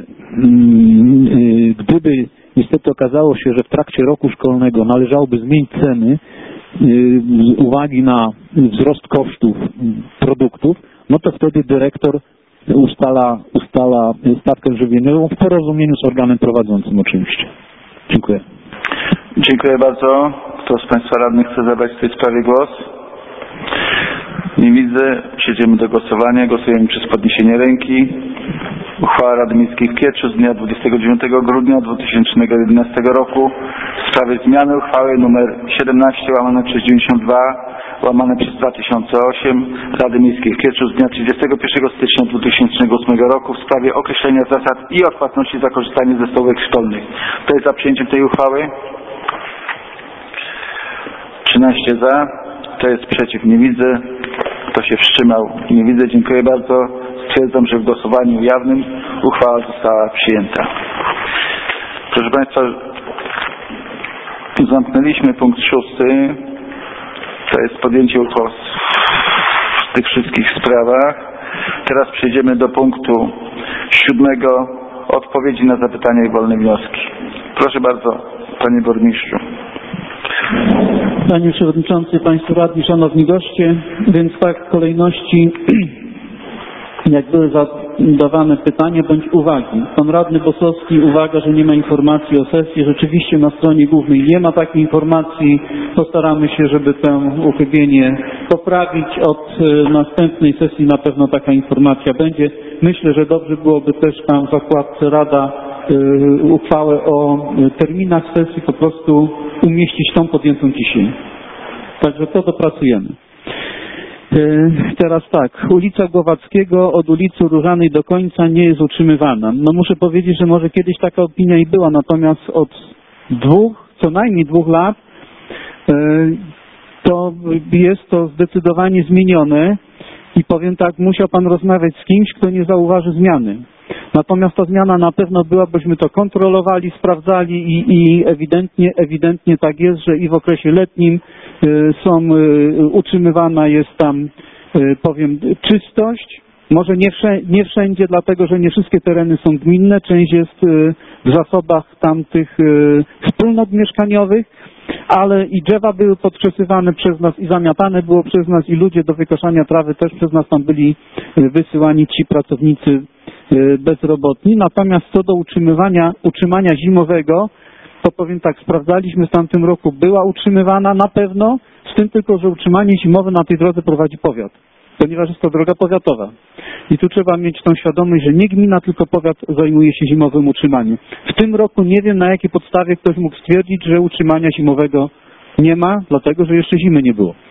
niestety okazało się, że w trakcie roku szkolnego należałoby zmienić ceny z uwagi na wzrost kosztów produktów, no to wtedy dyrektor ustala stawkę żywieniową w porozumieniu z organem prowadzącym oczywiście. Dziękuję. Dziękuję bardzo. Kto z Państwa radnych chce zabrać w tej sprawie głos? Nie widzę. Przejdziemy do głosowania. Głosujemy przez podniesienie ręki. Uchwała Rady Miejskiej w Kieczu z dnia 29 grudnia 2011 roku w sprawie zmiany uchwały nr 17/92/2008 Rady Miejskiej w Kieczu z dnia 31 stycznia 2008 roku w sprawie określenia zasad i odpłatności za korzystanie ze stołówek szkolnych. Kto jest za przyjęciem tej uchwały? 13 za. Kto jest przeciw? Nie widzę. Kto się wstrzymał? Nie widzę. Dziękuję bardzo. Stwierdzam, że w głosowaniu jawnym uchwała została przyjęta. Proszę Państwa, zamknęliśmy punkt 6. To jest podjęcie uchwał w tych wszystkich sprawach. Teraz przejdziemy do punktu 7. Odpowiedzi na zapytania i wolne wnioski. Proszę bardzo, Panie Burmistrzu. Panie Przewodniczący, Państwo Radni, Szanowni Goście, więc tak w kolejności jak były zadawane pytania bądź uwagi. Pan Radny Bosowski uwaga, że nie ma informacji o sesji. Rzeczywiście na stronie głównej nie ma takiej informacji. Postaramy się, żeby to uchybienie poprawić. Od następnej sesji na pewno taka informacja będzie. Myślę, że dobrze byłoby też tam w zakładce Rada uchwałę o terminach sesji po prostu umieścić tą podjętą dzisiaj. Także to dopracujemy. Teraz tak, ulica Głowackiego od ulicy Różanej do końca nie jest utrzymywana. No muszę powiedzieć, że może kiedyś taka opinia i była, natomiast od co najmniej 2 lat to jest to zdecydowanie zmienione i powiem tak, musiał Pan rozmawiać z kimś, kto nie zauważy zmiany. Natomiast ta zmiana na pewno była, bośmy to kontrolowali, sprawdzali i ewidentnie tak jest, że i w okresie letnim utrzymywana jest tam, powiem, czystość. Może nie wszędzie, dlatego że nie wszystkie tereny są gminne, część jest w zasobach tamtych wspólnot mieszkaniowych, ale i drzewa były podkrzesywane przez nas i zamiatane było przez nas i ludzie do wykoszania trawy też przez nas tam byli wysyłani ci pracownicy bezrobotni. Natomiast co do utrzymania zimowego, to powiem tak, sprawdzaliśmy w tamtym roku, była utrzymywana na pewno, z tym tylko, że utrzymanie zimowe na tej drodze prowadzi powiat, ponieważ jest to droga powiatowa. I tu trzeba mieć tą świadomość, że nie gmina, tylko powiat zajmuje się zimowym utrzymaniem. W tym roku nie wiem, na jakiej podstawie ktoś mógł stwierdzić, że utrzymania zimowego nie ma, dlatego że jeszcze zimy nie było.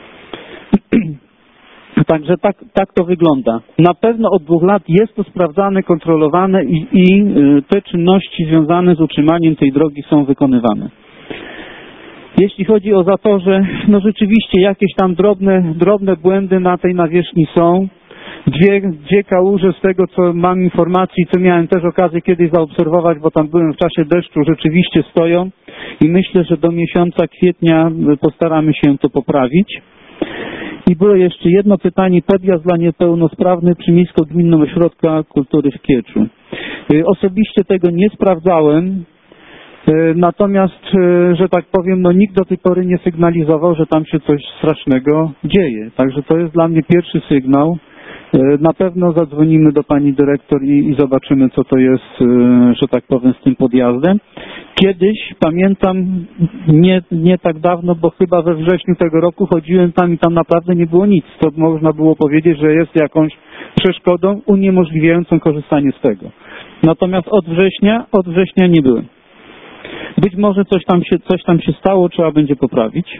Także tak to wygląda. Na pewno od 2 lat jest to sprawdzane, kontrolowane i te czynności związane z utrzymaniem tej drogi są wykonywane. Jeśli chodzi o zatorze, no rzeczywiście jakieś tam drobne błędy na tej nawierzchni są. Dwie kałuże z tego, co mam informacji, co miałem też okazję kiedyś zaobserwować, bo tam byłem w czasie deszczu, rzeczywiście stoją i myślę, że do miesiąca kwietnia postaramy się to poprawić. I było jeszcze jedno pytanie, podjazd dla niepełnosprawnych przy Miejsko-Gminnym Ośrodku Kultury w Kieczu. Osobiście tego nie sprawdzałem, natomiast, że tak powiem, no nikt do tej pory nie sygnalizował, że tam się coś strasznego dzieje. Także to jest dla mnie pierwszy sygnał. Na pewno zadzwonimy do pani dyrektor i zobaczymy, co to jest, że tak powiem, z tym podjazdem. Kiedyś, pamiętam, nie tak dawno, bo chyba we wrześniu tego roku chodziłem tam i tam naprawdę nie było nic. To można było powiedzieć, że jest jakąś przeszkodą uniemożliwiającą korzystanie z tego. Natomiast od września nie byłem. Być może coś tam się stało, trzeba będzie poprawić.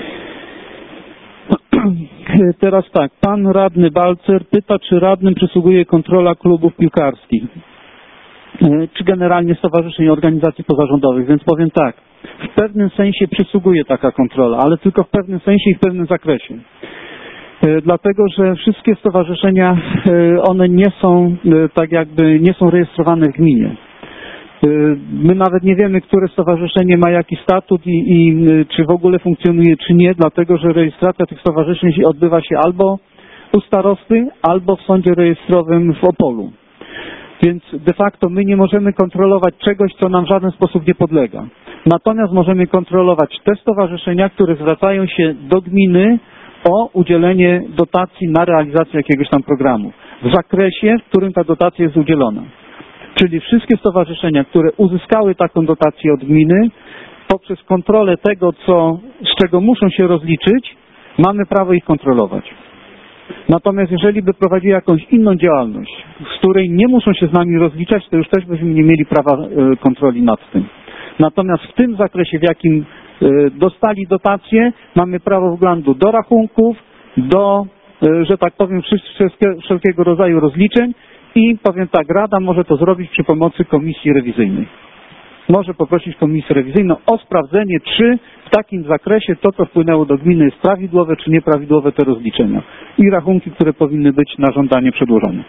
Teraz tak, pan radny Balcer pyta, czy radnym przysługuje kontrola klubów piłkarskich, czy generalnie stowarzyszeń i organizacji pozarządowych, więc powiem tak, w pewnym sensie przysługuje taka kontrola, ale tylko w pewnym sensie i w pewnym zakresie. Dlatego, że wszystkie stowarzyszenia, one nie są rejestrowane w gminie. My nawet nie wiemy, które stowarzyszenie ma jaki statut i czy w ogóle funkcjonuje, czy nie, dlatego że rejestracja tych stowarzyszeń odbywa się albo u starosty, albo w sądzie rejestrowym w Opolu. Więc de facto my nie możemy kontrolować czegoś, co nam w żaden sposób nie podlega. Natomiast możemy kontrolować te stowarzyszenia, które zwracają się do gminy o udzielenie dotacji na realizację jakiegoś tam programu w zakresie, w którym ta dotacja jest udzielona. Czyli wszystkie stowarzyszenia, które uzyskały taką dotację od gminy, poprzez kontrolę tego, z czego muszą się rozliczyć, mamy prawo ich kontrolować. Natomiast jeżeli by prowadzili jakąś inną działalność, z której nie muszą się z nami rozliczać, to już też byśmy nie mieli prawa kontroli nad tym. Natomiast w tym zakresie, w jakim dostali dotację, mamy prawo wglądu do rachunków, do, że tak powiem, wszelkiego rodzaju rozliczeń i powiem tak, Rada może to zrobić przy pomocy komisji rewizyjnej. Może poprosić komisję rewizyjną o sprawdzenie, czy w takim zakresie to, co wpłynęło do gminy, jest prawidłowe, czy nieprawidłowe te rozliczenia. I rachunki, które powinny być na żądanie przedłożone.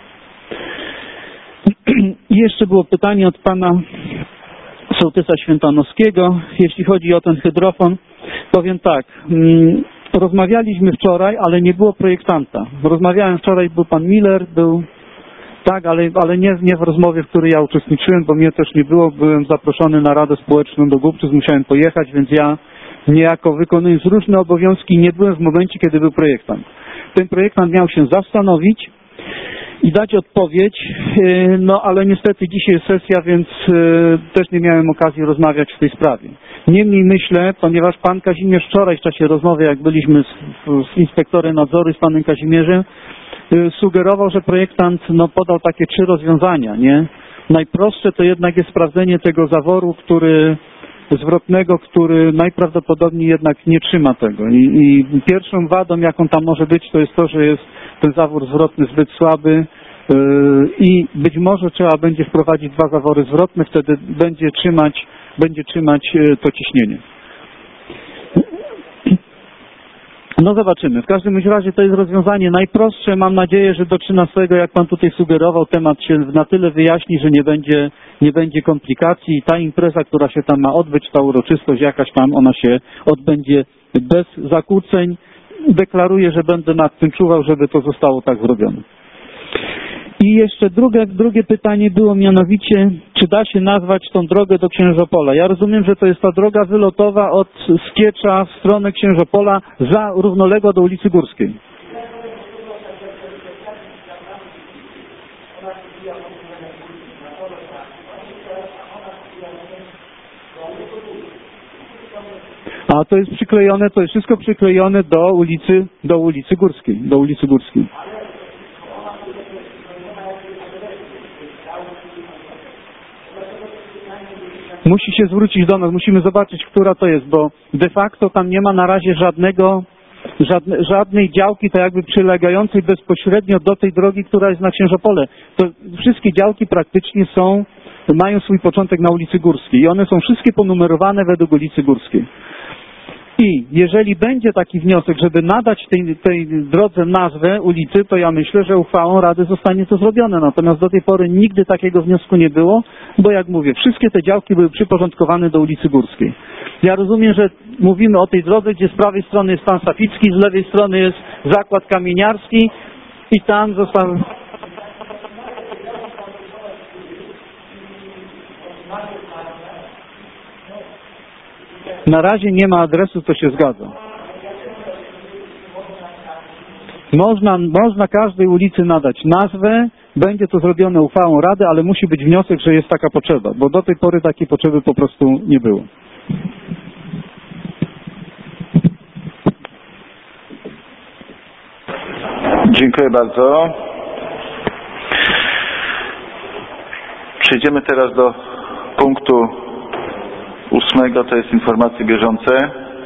I jeszcze było pytanie od pana sołtysa Świętanowskiego. Jeśli chodzi o ten hydrofon, powiem tak. Rozmawialiśmy wczoraj, ale nie było projektanta. Rozmawiałem wczoraj, był pan Miller, tak, ale nie w rozmowie, w której ja uczestniczyłem, bo mnie też nie było. Byłem zaproszony na Radę Społeczną do Głubczyc, musiałem pojechać, więc ja niejako wykonując różne obowiązki nie byłem w momencie, kiedy był projektant. Ten projektant miał się zastanowić i dać odpowiedź, no ale niestety dzisiaj jest sesja, więc też nie miałem okazji rozmawiać w tej sprawie. Niemniej myślę, ponieważ pan Kazimierz wczoraj w czasie rozmowy, jak byliśmy z inspektorem nadzoru, z panem Kazimierzem, sugerował, że projektant podał takie 3 rozwiązania, nie? najprostsze to jednak jest sprawdzenie tego zaworu, zwrotnego, który najprawdopodobniej jednak nie trzyma tego. I pierwszą wadą, jaką tam może być, to jest to, że jest ten zawór zwrotny zbyt słaby i być może trzeba będzie wprowadzić 2 zawory zwrotne, wtedy będzie trzymać to ciśnienie. No zobaczymy. W każdym razie to jest rozwiązanie najprostsze. Mam nadzieję, że do 13, jak Pan tutaj sugerował, temat się na tyle wyjaśni, że nie będzie komplikacji i ta impreza, która się tam ma odbyć, ta uroczystość jakaś tam, ona się odbędzie bez zakłóceń. Deklaruję, że będę nad tym czuwał, żeby to zostało tak zrobione. I jeszcze drugie pytanie było mianowicie, czy da się nazwać tą drogę do Księżopola. Ja rozumiem, że to jest ta droga wylotowa od Skiecza w stronę Księżopola równoległa do ulicy Górskiej. A to jest przyklejone, to jest wszystko przyklejone do ulicy Górskiej. Musi się zwrócić do nas, musimy zobaczyć, która to jest, bo de facto tam nie ma na razie żadnej działki, tak jakby przylegającej bezpośrednio do tej drogi, która jest na Księżopole. To wszystkie działki praktycznie mają swój początek na ulicy Górskiej i one są wszystkie ponumerowane według ulicy Górskiej. I jeżeli będzie taki wniosek, żeby nadać tej drodze nazwę ulicy, to ja myślę, że uchwałą Rady zostanie to zrobione. Natomiast do tej pory nigdy takiego wniosku nie było, bo jak mówię, wszystkie te działki były przyporządkowane do ulicy Górskiej. Ja rozumiem, że mówimy o tej drodze, gdzie z prawej strony jest Pan Saficki, z lewej strony jest Zakład Kamieniarski i tam został... Na razie nie ma adresu, to się zgadza. Można każdej ulicy nadać nazwę, będzie to zrobione uchwałą Rady, ale musi być wniosek, że jest taka potrzeba, bo do tej pory takiej potrzeby po prostu nie było. Dziękuję bardzo. Przejdziemy teraz do punktu 8, to jest informacje bieżące.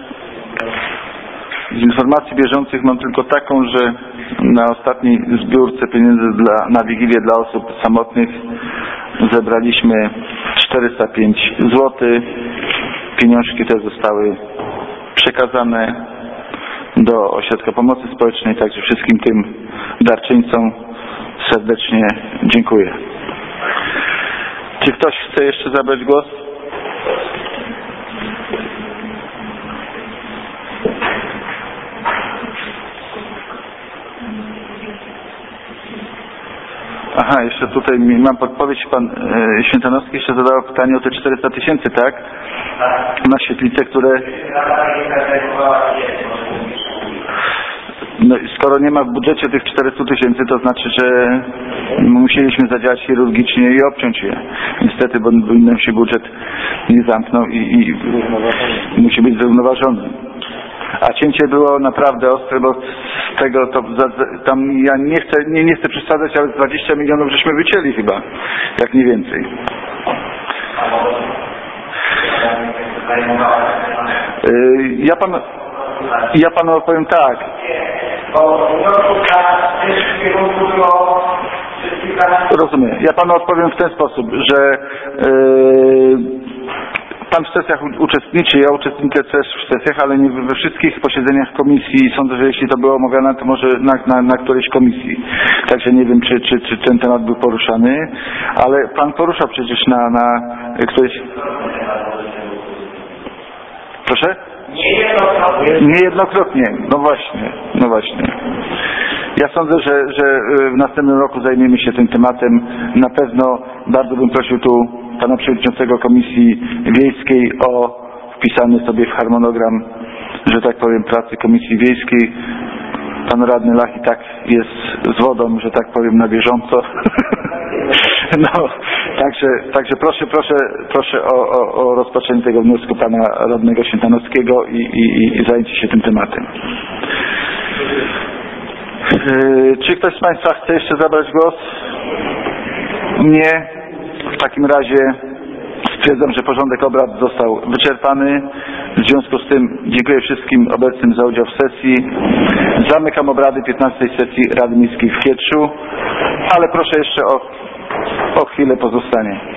Z informacji bieżących mam tylko taką, że na ostatniej zbiórce pieniędzy na Wigilię dla osób samotnych zebraliśmy 405 zł. Pieniążki te zostały przekazane do Ośrodka Pomocy Społecznej, także wszystkim tym darczyńcom serdecznie dziękuję. Czy ktoś chce jeszcze zabrać głos? Aha, jeszcze tutaj mam podpowiedź, pan Świętanowski jeszcze zadał pytanie o te 400 000, tak? Na świetlice, które... No, skoro nie ma w budżecie tych 400 000, to znaczy, że musieliśmy zadziałać chirurgicznie i obciąć je. Niestety, bo nam się budżet nie zamknął i musi być zrównoważony. A cięcie było naprawdę ostre, bo z tego to tam ja nie chcę przesadzać, ale 20 milionów żeśmy wycięli chyba, jak nie więcej. Ja panu opowiem tak. Rozumiem. Ja panu odpowiem w ten sposób, że pan w sesjach uczestniczy, ja uczestniczę też w sesjach, ale nie we wszystkich posiedzeniach komisji. Sądzę, że jeśli to było omawiane, to może na którejś komisji. Także nie wiem, czy ten temat był poruszany, ale pan poruszał przecież na którejś... Proszę? Niejednokrotnie. No właśnie. Ja sądzę, że w następnym roku zajmiemy się tym tematem. Na pewno bardzo bym prosił tu pana przewodniczącego Komisji Wiejskiej o wpisany sobie w harmonogram, że tak powiem, pracy Komisji Wiejskiej. Pan radny Lach i tak jest z wodą, że tak powiem, na bieżąco. No, także proszę o rozpatrzenie tego wniosku pana radnego Świętanowskiego i zajęcie się tym tematem. Czy ktoś z państwa chce jeszcze zabrać głos? Nie. W takim razie stwierdzam, że porządek obrad został wyczerpany. W związku z tym dziękuję wszystkim obecnym za udział w sesji. Zamykam obrady 15. sesji Rady Miejskiej w Kietrzu, ale proszę jeszcze o chwilę pozostanie.